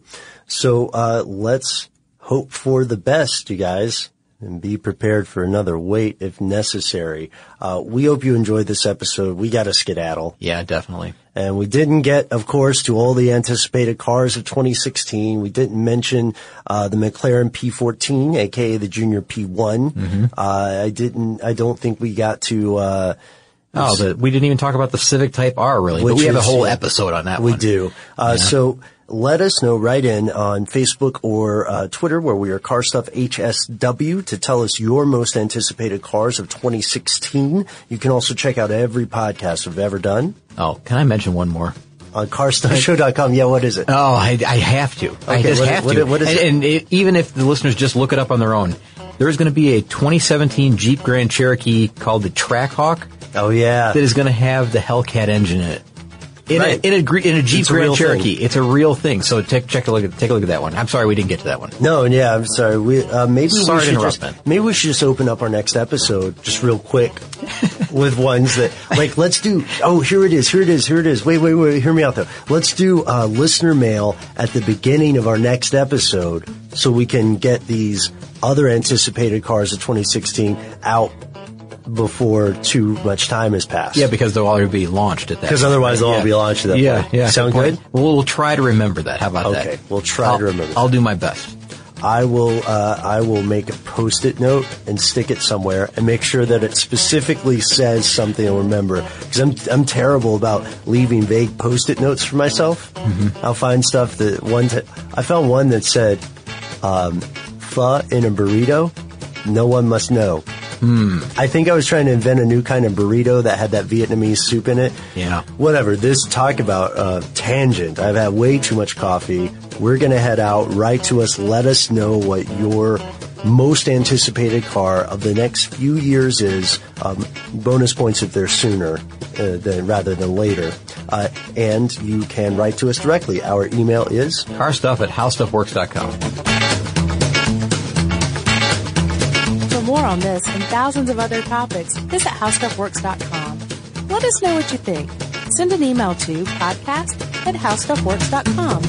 So, let's hope for the best, you guys, and be prepared for another wait if necessary. We hope you enjoyed this episode. We got to skedaddle. Yeah, definitely. And we didn't get, of course, to all the anticipated cars of 2016. We didn't mention, the McLaren P14, aka the Junior P1. I don't think we got to, we didn't even talk about the Civic Type R, really, but we have a whole episode on that one. We do. So let us know right in on Facebook or Twitter, where we are CarStuffHSW, to tell us your most anticipated cars of 2016. You can also check out every podcast we've ever done. Oh, can I mention one more? On CarStuffShow.com. Yeah, what is it? Oh, I have to. Okay, I just have to. What is it? And even if the listeners just look it up on their own, there is going to be a 2017 Jeep Grand Cherokee called the Trackhawk. Oh, yeah. That is going to have the Hellcat engine in it. In a Jeep Grand Cherokee. It's a real thing. So take a look at that one. I'm sorry we didn't get to that one. No, I'm sorry. Maybe we should just open up our next episode just real quick with ones that, like, let's do, here it is. Wait, hear me out though. Let's do listener mail at the beginning of our next episode so we can get these other anticipated cars of 2016 out before too much time has passed. Yeah, because they'll all be launched at that point. Because otherwise they'll all be launched at that point. Yeah. Sound good? We'll try to remember that. How about that? Okay, we'll try to remember that. I'll do my best. I will make a Post-it note and stick it somewhere and make sure that it specifically says something I'll remember. Because I'm terrible about leaving vague Post-it notes for myself. Mm-hmm. I'll find stuff that I found one that said, pho in a burrito, no one must know. I think I was trying to invent a new kind of burrito that had that Vietnamese soup in it. Yeah. Whatever. This talk about tangent. I've had way too much coffee. We're going to head out. Write to us. Let us know what your most anticipated car of the next few years is. Bonus points if they're sooner rather than later. And you can write to us directly. Our email is carstuff@howstuffworks.com. For more on this and thousands of other topics, visit howstuffworks.com. Let us know what you think. Send an email to podcast@howstuffworks.com.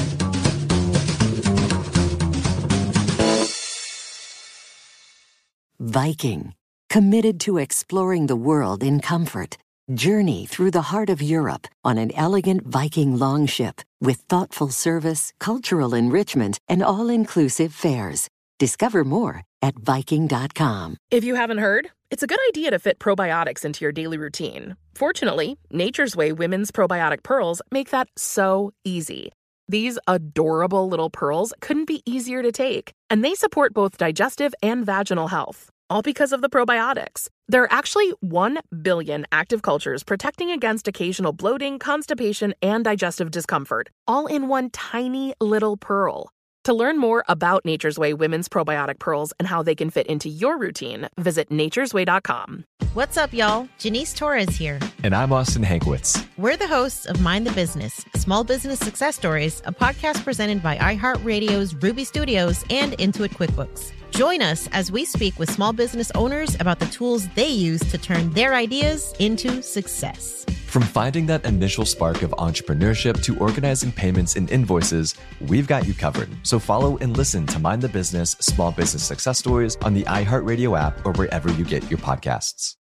Viking, committed to exploring the world in comfort. Journey through the heart of Europe on an elegant Viking longship with thoughtful service, cultural enrichment, and all-inclusive fares. Discover more at Viking.com. If you haven't heard, it's a good idea to fit probiotics into your daily routine. Fortunately, Nature's Way Women's Probiotic Pearls make that so easy. These adorable little pearls couldn't be easier to take, and they support both digestive and vaginal health, all because of the probiotics. There are actually 1 billion active cultures protecting against occasional bloating, constipation, and digestive discomfort, all in one tiny little pearl. To learn more about Nature's Way Women's Probiotic Pearls and how they can fit into your routine, visit naturesway.com. What's up, y'all? Janice Torres here. And I'm Austin Hankwitz. We're the hosts of Mind the Business, Small Business Success Stories, a podcast presented by iHeartRadio's Ruby Studios and Intuit QuickBooks. Join us as we speak with small business owners about the tools they use to turn their ideas into success. From finding that initial spark of entrepreneurship to organizing payments and invoices, we've got you covered. So follow and listen to Mind the Business Small Business Success Stories on the iHeartRadio app or wherever you get your podcasts.